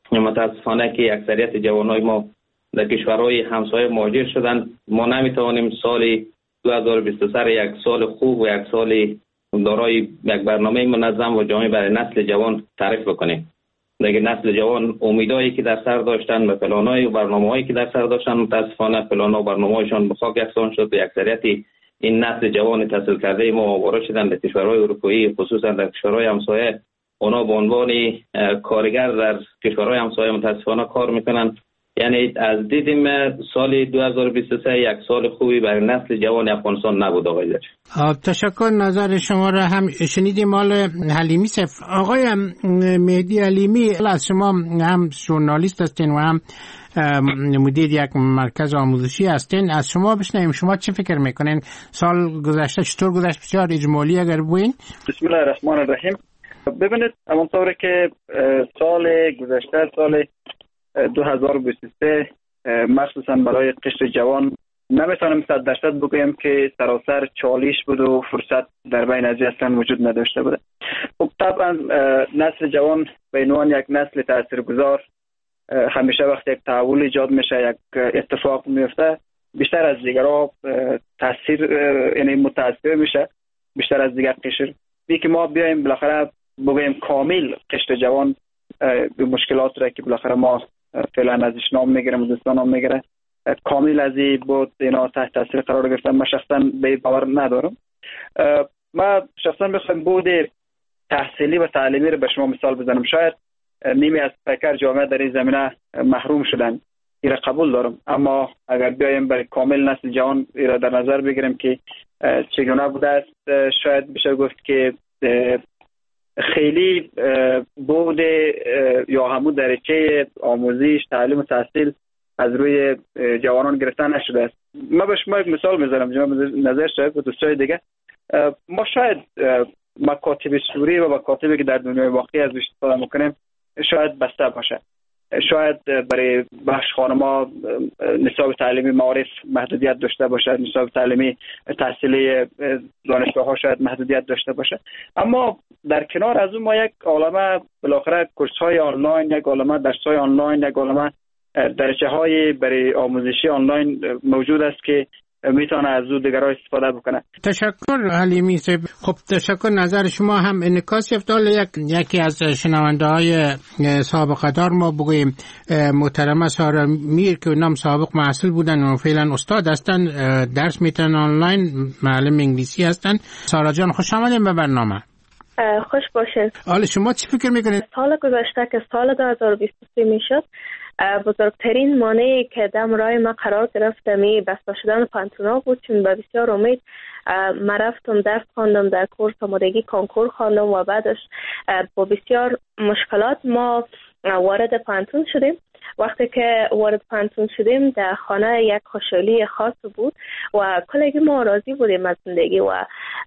متاسفانه که اکثریت جوانای ما در کشورهای همسایه مهاجر شدن. ما نمیتوانیم سال دو هزار و بیست و سه یک سال خوب و یک سال دارای یک برنامه منظم و جامع برای نسل جوان تعریف بکنیم. دیگه نسل جوان امیدایی که در سر داشتن و پلانای و برنامه‌هایی که در سر داشتن متاسفانه پلان و برنامه‌هایشان به خاک یکسان شد و اکثریت این نسل جوان تحصیل کرده ما آواره شدن در کشورهای اروپایی، خصوصا در کشورهای همسایه. اونا به عنوان کارگر در کشورهای همسایه متاسفانه کار میکنن. یعنی از دیدیم سال دو هزار و بیست و سه یک سال خوبی برای نسل جوان افغانستان نبود. آقای در تشکر. نظر شما را هم شنیدیم. مال حلیمی صف. آقای مهدی حلیمی، از شما هم ژورنالیست هستین و هم مدیر یک مرکز آموزشی هستین. از شما بشنویم شما چه فکر میکنین؟ سال گذشته چطور گذشت؟ بسیار اجمالی اگر بگوین. بسم الله الرحمن الرحیم. ببینید همونطور که سال گذشته سال دو هزار و بیست و سه مخصوصا برای قشر جوان نمیتونم صد درصد بگویم که سراسر چالش بود و فرصت در بین ازی اصلا وجود نداشته بوده. خب طبعا نسل جوان به عنوان یک نسل تاثیرگذار همیشه وقتی یک تحول ایجاد میشه، یک اتفاق میفته، بیشتر از دیگرها تاثیر یعنی متاثر میشه بیشتر از دیگر قشر. بی که ما بیایم بالاخره بگویم کامل قشر جوان به مشکلات را که بالاخره ما فعلا ازش نام میگیرم و دوستان نام میگیره کامل از این بود اینا تحت تاثیر قرار گرفتن. من شخصا به باور ندارم. ما شخصا بخوایم بود تحصیلی و تعلیمی رو به شما مثال بزنم، شاید نیمی از پیکر جامعه در این زمینه محروم شدن، این قبول دارم. اما اگر بیایم برای کامل نسل جوان را در نظر بگیریم که چگونه بوده است، شاید بشه گفت که خیلی بود یا همون درجه آموزش تعلیم و تحصیل از روی جوانان گرفتن نشده است. ما به شما یک مثال میذارم جناب نظر شاید و دوستای دیگه. ما شاید مکاتب سوری و مکاتبی که در دنیای واقعی از استفاده میکنیم شاید بسته باشه. شاید برای بخش خانما نصاب تعلیمی معارف محدودیت داشته باشه، نصاب تعلیمی تحصیلی دانشگاه ها شاید محدودیت داشته باشه. اما در کنار از اون ما یک عالمه بالاخره کورس های آنلاین، یک عالمه درس های آنلاین، یک عالمه درجه های برای آموزشی آنلاین موجود است که میتونه از او دیگرها استفاده بکنه. تشکر حلیمی صاحب. خب تشکر. نظر شما هم انعکاس یافت. یک یکی از شنونده های سابقه دار ما بگوییم محترمه سارا میر که نام سابق محصل بودن و فعلا استاد هستن، درس میتونن آنلاین، معلم انگلیسی هستن. سارا جان خوش آمدین به برنامه. خوش باشین. حالا شما چی فکر میکنید؟ سال گذشته که سال دو هزار و بیست و سه میشد، بزرگترین مانعی که دم راه ما قرار گرفت می بسته شدن پانتونا بود، چون با بسیار امید ما رفتم درس خواندم، در کورس آمادگی کنکور خواندم و بعدش با بسیار مشکلات ما وارد پانتون شدیم. وقتی که وارد پانتون شدیم در خانه یک خوشحالی خاص بود و کلگی ما راضی بودیم از زندگی و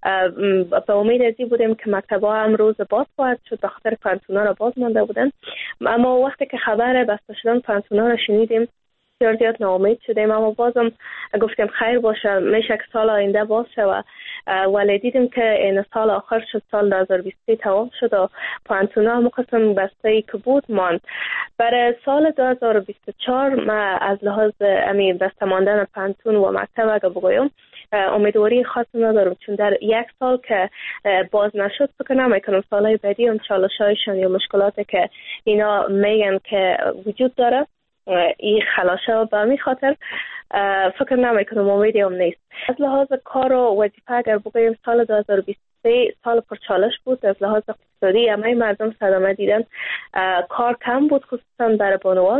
به امید ازی بودیم که مکتبا امروز باز خواهد شد، به خاطر پانتونا را باز مانده بودن. اما وقتی که خبر بسته شدن پانتونا را شنیدیم بسیار زیاد ناامید شدیم، اما بازم گفتیم خیر باشه، میشه که سال آینده باز شد. ولی دیدیم که این سال آخر شد، سال دو هزار و بیست و سه تمام شد و پانتونا هم قسم بسته‌ای که بود ماند. برای سال دو هزار و بیست و چهار ما از لحاظ امی بسته ماندن پانتون و مکتب اگه بگویم امیدواری خاص ندارم، چون در یک سال که باز نشد فکر نمیکنم سالهای بعدی هم چالش‌هایشان یا مشکلاتی که اینا میگن که وجود داره این خلاصه به می خاطر فکر نمیکنم امیدی هم نیست. از لحاظ کار و وظیفه اگر بگویم سال دو هزار و بیست و سه سال پرچالش بود. از لحاظ اقتصادی همه مردم صدمه دیدن، کار کم بود خصوصا برای بانوان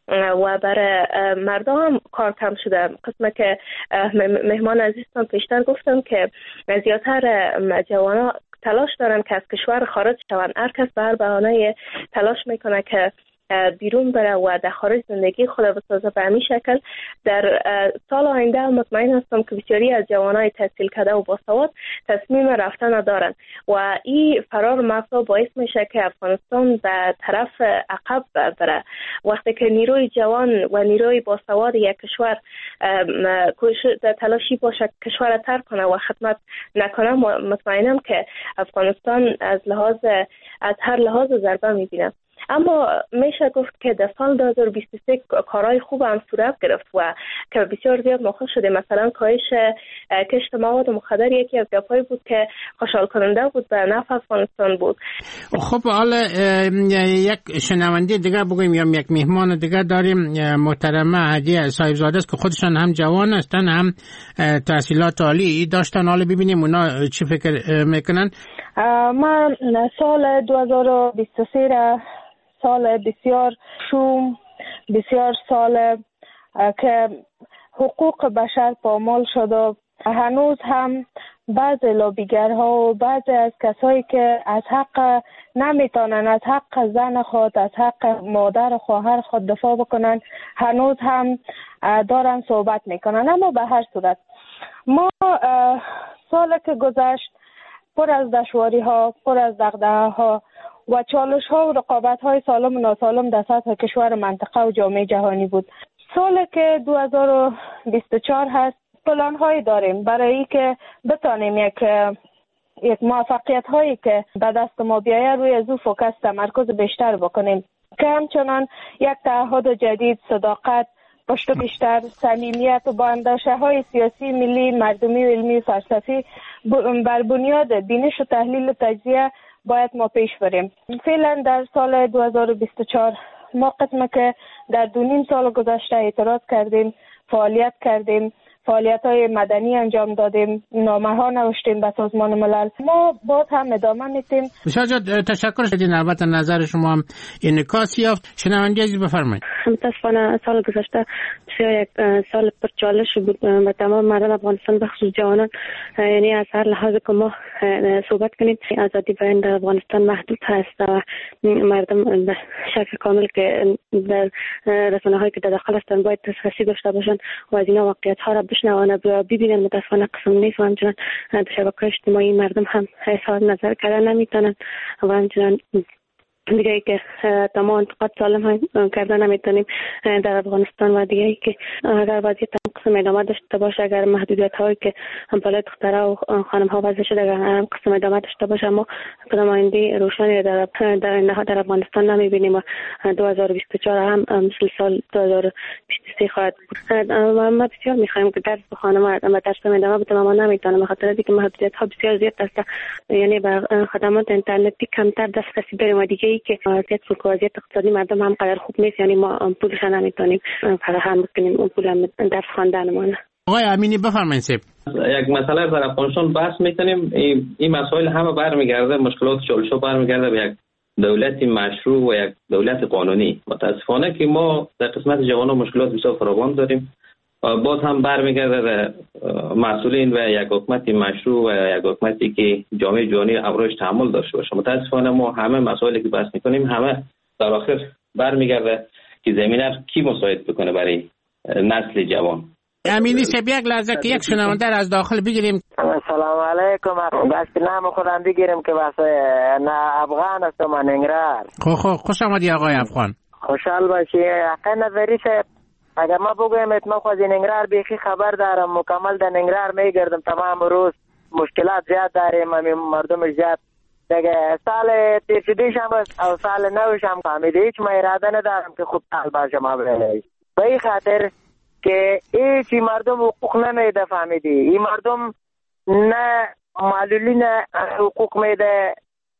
و برای مردم هم کار کم شده. قسمه که مهمان عزیزتان پیشتر گفتم که زیادتر جوانا تلاش دارن که از کشور خارج شوند. هر کس به هر بهانه تلاش میکنه که بیرون بره و در خارج زندگی خود بسازه. به همین شکل در سال آینده مطمئن هستم که بسیاری از جوانای تحصیل کرده و باسواد تصمیم رفتن دارن و این فرار مغزا باعث میشه که افغانستان به طرف عقب بره. وقتی که نیروی جوان و نیروی باسواد یک کشور در تلاشی باشه کشور ترک کنه و خدمت نکنه، مطمئنم که افغانستان از لحاظ از هر لحاظ ضربه میبینه. اما میشه گفت که در سال دو هزار و بیست و سه کارهای خوب هم صورت گرفت و که بسیار زیاد موفق شده. مثلا کاهش کشت مواد مخدر یکی از گپایی بود که خوشحال کننده بود، به نفع افغانستان بود. خب حالا یک شنونده دیگه بگویم یا یک مهمان دیگه داریم، محترمه هدیه صاحبزاده است که خودشان هم جوان هستن هم تحصیلات عالی داشتن. حالا ببینیم اونا چی فکر میکنن. من سال دو هزار و بیست و سه را سال بسیار شوم، بسیار سال که حقوق بشر پامال شد و هنوز هم بعضی لابیگرها و بعضی از کسایی که از حق نمیتونن از حق زن خود، از حق مادر خواهر خود دفاع بکنن، هنوز هم دارن صحبت میکنن. اما به هر صورت ما سال که گذشت پر از دشواری ها، پر از دغدغه ها و چالش ها و رقابت های سالم و ناسالم در سطح کشور منطقه و جامعه جهانی بود. سال که دو هزار و بیست و چهار هست، پلان هایی داریم برای ای که بتانیم یک یک موفقیت هایی که به دست ما بیایه روی از او فوکس تمرکز بیشتر بکنیم که همچنان یک تعهد جدید، صداقت، پشت بیشتر، صمیمیت و با اندیشه های سیاسی، ملی، مردمی و علمی و فلسفی بر بنیاد بینش و تحلیل و تجزیه باید ما پیش بریم. فعلا در سال دو هزار و بیست و چهار ما قسمه که در دو نیم سال گذشته اعتراض کردیم، فعالیت کردیم، فعالیت های مدنی انجام دادیم، نامه ها نوشتیم به سازمان ملل. ما باز هم ادامه میتیم. بسیار جد تشکر شدین. البته نظر شما هم انعکاس یافت. شنونده عزیز بفرمایید. متاسفانه سال گذشته بسیار یک سال پر چالش بود به تمام مردم افغانستان، به خصوص جوانان. یعنی از هر لحاظ که ما صحبت کنیم آزادی بیان در افغانستان محدود هست و مردم به شکل کامل که در رسانه هایی که در داخل هستند باید دسترسی داشته باشند و از این واقعیت ها را بشنوانه و ببینن. متاسفانه قسم نیست و همچنان در شبکه اجتماعی مردم هم اظهار نظر کردن نمیتونن و همچنان دیگه ای که تمام انتقاد سالم هم کردن نمیتونیم در افغانستان و دیگه ای که اگر وضعیت قسم ادامه داشته باشه، اگر محدودیت هایی که بالای دختره و خانم ها وضع شده اگر قسم ادامه داشته باشه ما کدام آینده روشنی در در در افغانستان نمیبینیم و دو هزار و بیست و چهار هم مثل سال دو هزار و بیست و سه خواهد بود. ما بسیار میخوایم که درس بخوانم و درس ادامه بدم اما نمیتونم به خاطر اینکه محدودیت ها بسیار زیاد است. یعنی به خدمات اینترنتی کمتر دسترسی داریم و دیگه که وضعیت وضعیت اقتصادی مردم هم قدر خوب نیست. یعنی ما پولش نمیتونیم فراهم بکنیم اون پول هم درس خواندنمون. آقای امینی بفرمایید. یک مسئله در افغانستان بحث میکنیم، این مسائل همه برمیگرده، مشکلات چالش‌ها برمیگرده به یک دولت مشروع و یک دولت قانونی. متاسفانه که ما در قسمت جوانان مشکلات بسیار فراوان داریم. باز هم برمیگرده به مسئولین و یک حکومت مشروع و یک حکومتی که جامعه جهانی امروز تحمل داشته باشه. متاسفانه ما همه مسائلی که بحث میکنیم همه در آخر برمیگرده که زمینه کی مساعد بکنه برای نسل جوان. امینی سب یک لحظه که یک شنونده از داخل بگیریم. سلام علیکم. بس نام خودم بگیریم که واسه نه افغان است و من انگرار. خو خو خوش آمدی آقای افغان. خوشحال باشی. حق نظری سے اگر ما بگویم اتما خود این انگرار بیخی خبر دارم، مکمل در انگرار میگردم تمام روز. مشکلات زیاد داریم، مردم زیاد دیگه سال تیر شدیش هم او سال نوش هم فهمیده هیچ ما اراده ندارم که خوب حال باشه ما بره به این خاطر که هیچی مردم حقوق نمیده. فهمیدی این مردم نه معلولین حقوق میده،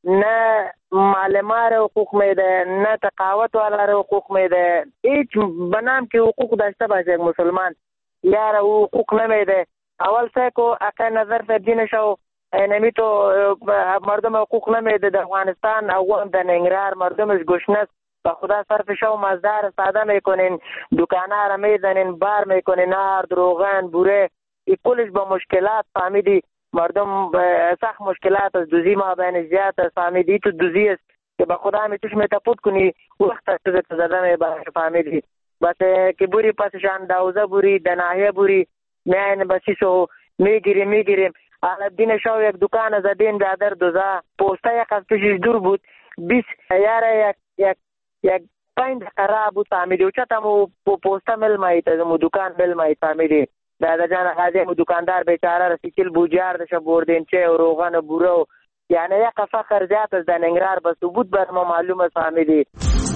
نه معلمان حقوق میده، نه تقاوت والا حقوق میده. هیچ بنام که حقوق داشته باشه یک مسلمان یار حقوق نمیده. اول سه کو اقا نظر سے دین شو نمی تو مردم حقوق نمیده در افغانستان او در ننگرهار مردمش گشنه با خدا صرف شو مزدار ساده میکنین، دکانه را میزنین، بار میکنین، نار روغن بوره ای کلش با مشکلات. فهمیدی مردم سخت مشکلات از دوزی ما بین زیاد است. فهمیدی تو دوزی است که با خدا همی توش میتپود کنی وقت است تو زده میباشه. فهمیدی بس که بوری پسشان دوزه بوری دناهیه بوری میاین بسیسو میگیریم میگیریم حالا دین شو یک دکان زدین بیادر دوزه پوسته یک از پیشش دور بود بیس یاره یک یک یک پنج قرار بود. فهمیدی و چطم و پوسته مل مایید از مو دکان مل مایید. فهمیدی دادا جان غازی مو دکاندار بیچاره رسیکل بوجار دشه بردین چه و روغن و بورو یعنی یک فخر زیاد از دنگرار بس بود بر ما معلوم است. فهمیدی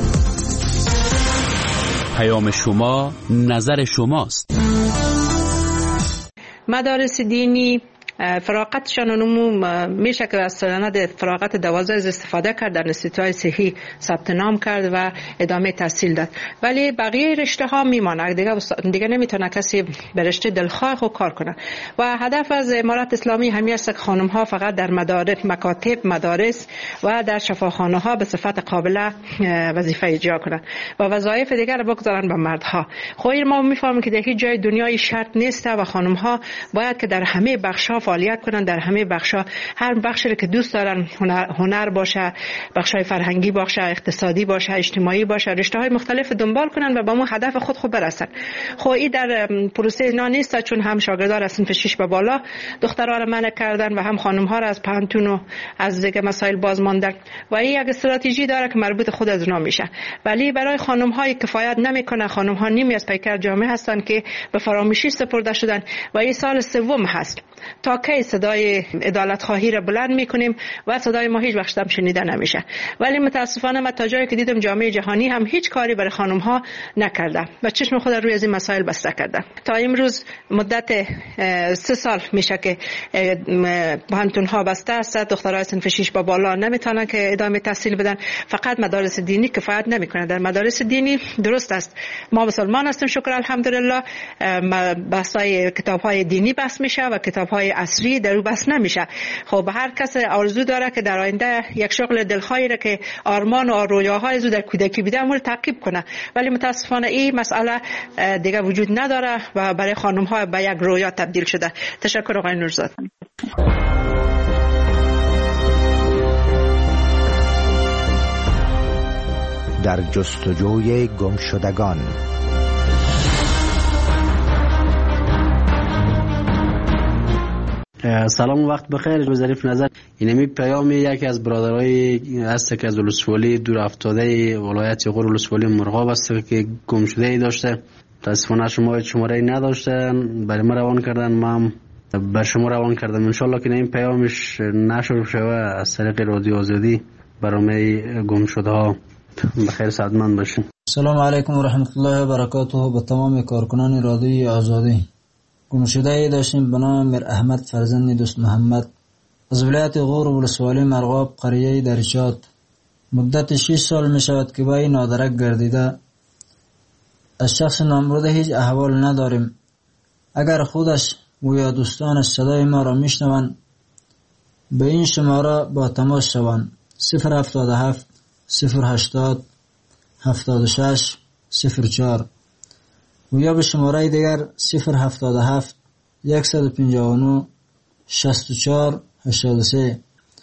پیام شما نظر شماست. مدارس دینی فراغتشان نمو میشه که از سند فراغت دوازده استفاده کرد، در انستیتوهای صحی ثبت نام کرد و ادامه تحصیل داد، ولی بقیه رشته ها میمانه دیگه دیگه نمیتونه کسی به رشته دلخواه خود کار کنه. و هدف از امارت اسلامی همین است که خانم ها فقط در مدارس، مکاتب، مدارس و در شفاخانه ها به صفت قابله وظیفه اجرا کنند و وظایف دیگر را بگذارن به مردها. خب ما میفهمیم که در هیچ جای دنیای شرط نیست و خانم ها باید که در همه بخش ها فعالیت کنن، در همه بخشا، هر بخشی که دوست دارن، هنر, هنر باشه، بخشای فرهنگی باشه، اقتصادی باشه، اجتماعی باشه، رشته‌های مختلف دنبال کنن و به اون هدف خود خود برسن. خب این در پروسه اینا نیست، چون هم شاگردان از صنف شش به بالا دخترها را منع کردن و هم خانم‌ها را از پانتون و از دیگه مسائل باز ماندن و این یک استراتژی داره که مربوط خود از اونا میشه، ولی برای خانم‌های کفایت نمیکنه. خانم‌ها نیمی از پیکر جامعه هستن که به فراموشی سپرده شدن و این سال سوم هست تا کی صدای عدالت خواهی را بلند میکنیم و صدای ما هیچ وقت هم شنیده نمیشه. ولی متاسفانه من تا جایی که دیدم جامعه جهانی هم هیچ کاری برای خانم ها نکرده و چشم خود روی از این مسائل بسته کرده. تا امروز مدت سه سال میشه که پانتون ها بسته است، دخترای صنف شش با بالا نمیتونن که ادامه تحصیل بدن. فقط مدارس دینی کفایت نمیکنه. در مدارس دینی درست است ما مسلمان هستیم، شکر الحمدلله، بحثای کتاب های دینی بحث میشه و کتاب های عصری در رو بحث نمیشه. خب هر کس آرزو داره که در آینده یک شغل دلخواهی را که آرمان و رویاهای زو در کودکی بوده اون رو تعقیب کنه، ولی متاسفانه این مسئله دیگه وجود نداره و برای خانم ها به یک رویا تبدیل شده. تشکر آقای نورزاد. در جستجوی گمشدگان. سلام و وقت بخیر. ظریف نظر اینمی پیام یکی از برادرای هست که از ولسوالی دور افتاده ولایت غور ولسوالی مرغاب است که گم شده ای داشته. متاسفانه شما شماره نداشتن، برای ما روان کردن، ما به شما روان کردم. ان شاء الله که این پیامش نشر شوه از طریق رادیو آزادی برای گم شده ها. بخیر سعادتمند باشین. سلام علیکم و رحمت الله و برکاته. به تمام کارکنان رادیو آزادی. گمشده ای داشتیم به نام میر احمد فرزند دوست محمد از ولایت غور ولسوالی مرغاب قریه درچات. مدت شش سال می شود که با این نادرک گردیده. از شخص نامبرده هیچ احوال نداریم. اگر خودش و یا دوستانش صدای ما را می شنوند به این شماره با تماس شوند: صفر هفتاد و هفت صفر هشتاد هفتاد و شش صفر چهار و یا به شماره دیگر صفر هفتاد و هفت صد و پنجاه و نه شصت و چهار هشتاد و سه.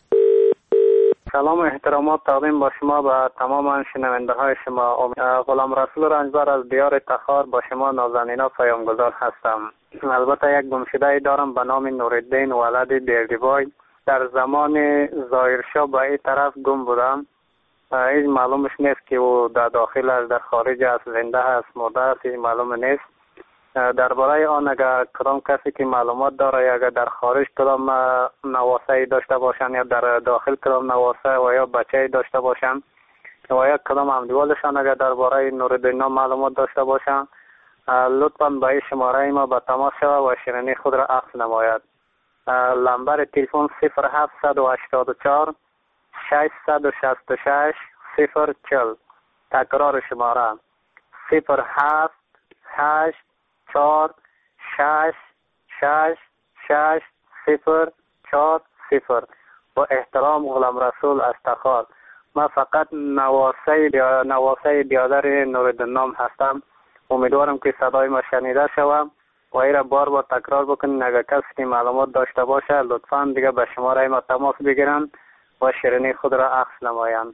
سلام و احترامات تقدیم با شما به تمام شنونده های شما. غلام رسول رنجبر از دیار تخار با شما نازنینا پیامگذار هستم. البته یک گمشده دارم به نام نورالدین ولد بیردیبای. در زمان ظاهرشاه به این طرف گم بودم. هیچ معلومش نیست که او در داخل است، در خارج است، زنده است، مرده است، هیچ معلوم نیست. درباره آن اگر کدام کسی که معلومات داره یا اگر در خارج کدام نواسه داشته باشن یا در داخل کدام نواسه و یا بچه داشته باشن و یا کدام همدیوالشان اگر درباره نورالدین معلومات داشته باشن لطفا به این شماره ما به تماس شود و شیرینی خود را عکس نماید. نمبر تلفن صفر هفت هشت چهار ششصد و شصت و شش صفر چهل. تکرار شماره صفر هفت هشت چهار شش شش شش صفر چهار صفر. با احترام غلام رسول از تخار. من فقط نواسه نواسه بیادر نورالدین نام هستم. امیدوارم که صدای ما شنیده شوم و این را بار بار تکرار بکنین. اگر کسی که معلومات داشته باشه لطفا دیگه به شماره ما تماس بگیرن و شیرینی خود را عکس نمایند.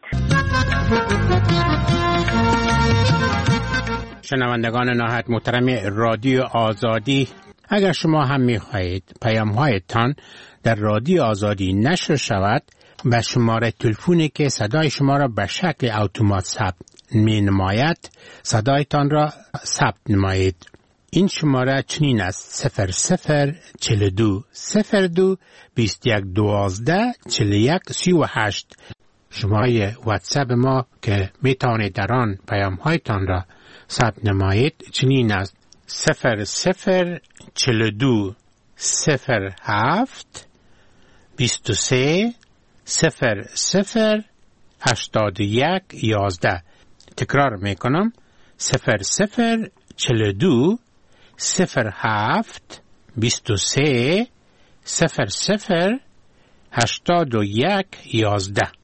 شنوندگان نهایت محترم رادیو آزادی، اگر شما هم می‌خواهید پیام‌هایتان در رادیو آزادی نشر شود، به شماره تلفنی که صدای شما را به شکل اتومات ثبت می‌نماید صدایتان را ثبت نمایید. این شماره چنین است: صفر صفر چهل و دو صفر دو بیست و یک دوازده چهل و یک سی و هشت. شماره واتساپ ما که میتوانید در آن پیام هایتان را ثبت نمایید چنین است: صفر صفر چل دو صفر هفت بیست و سه صفر صفر هشتاد یک یازده. تکرار میکنم: صفر صفر چل دو صفر هفت بیست و سه صفر صفر هشتاد و یک یازده.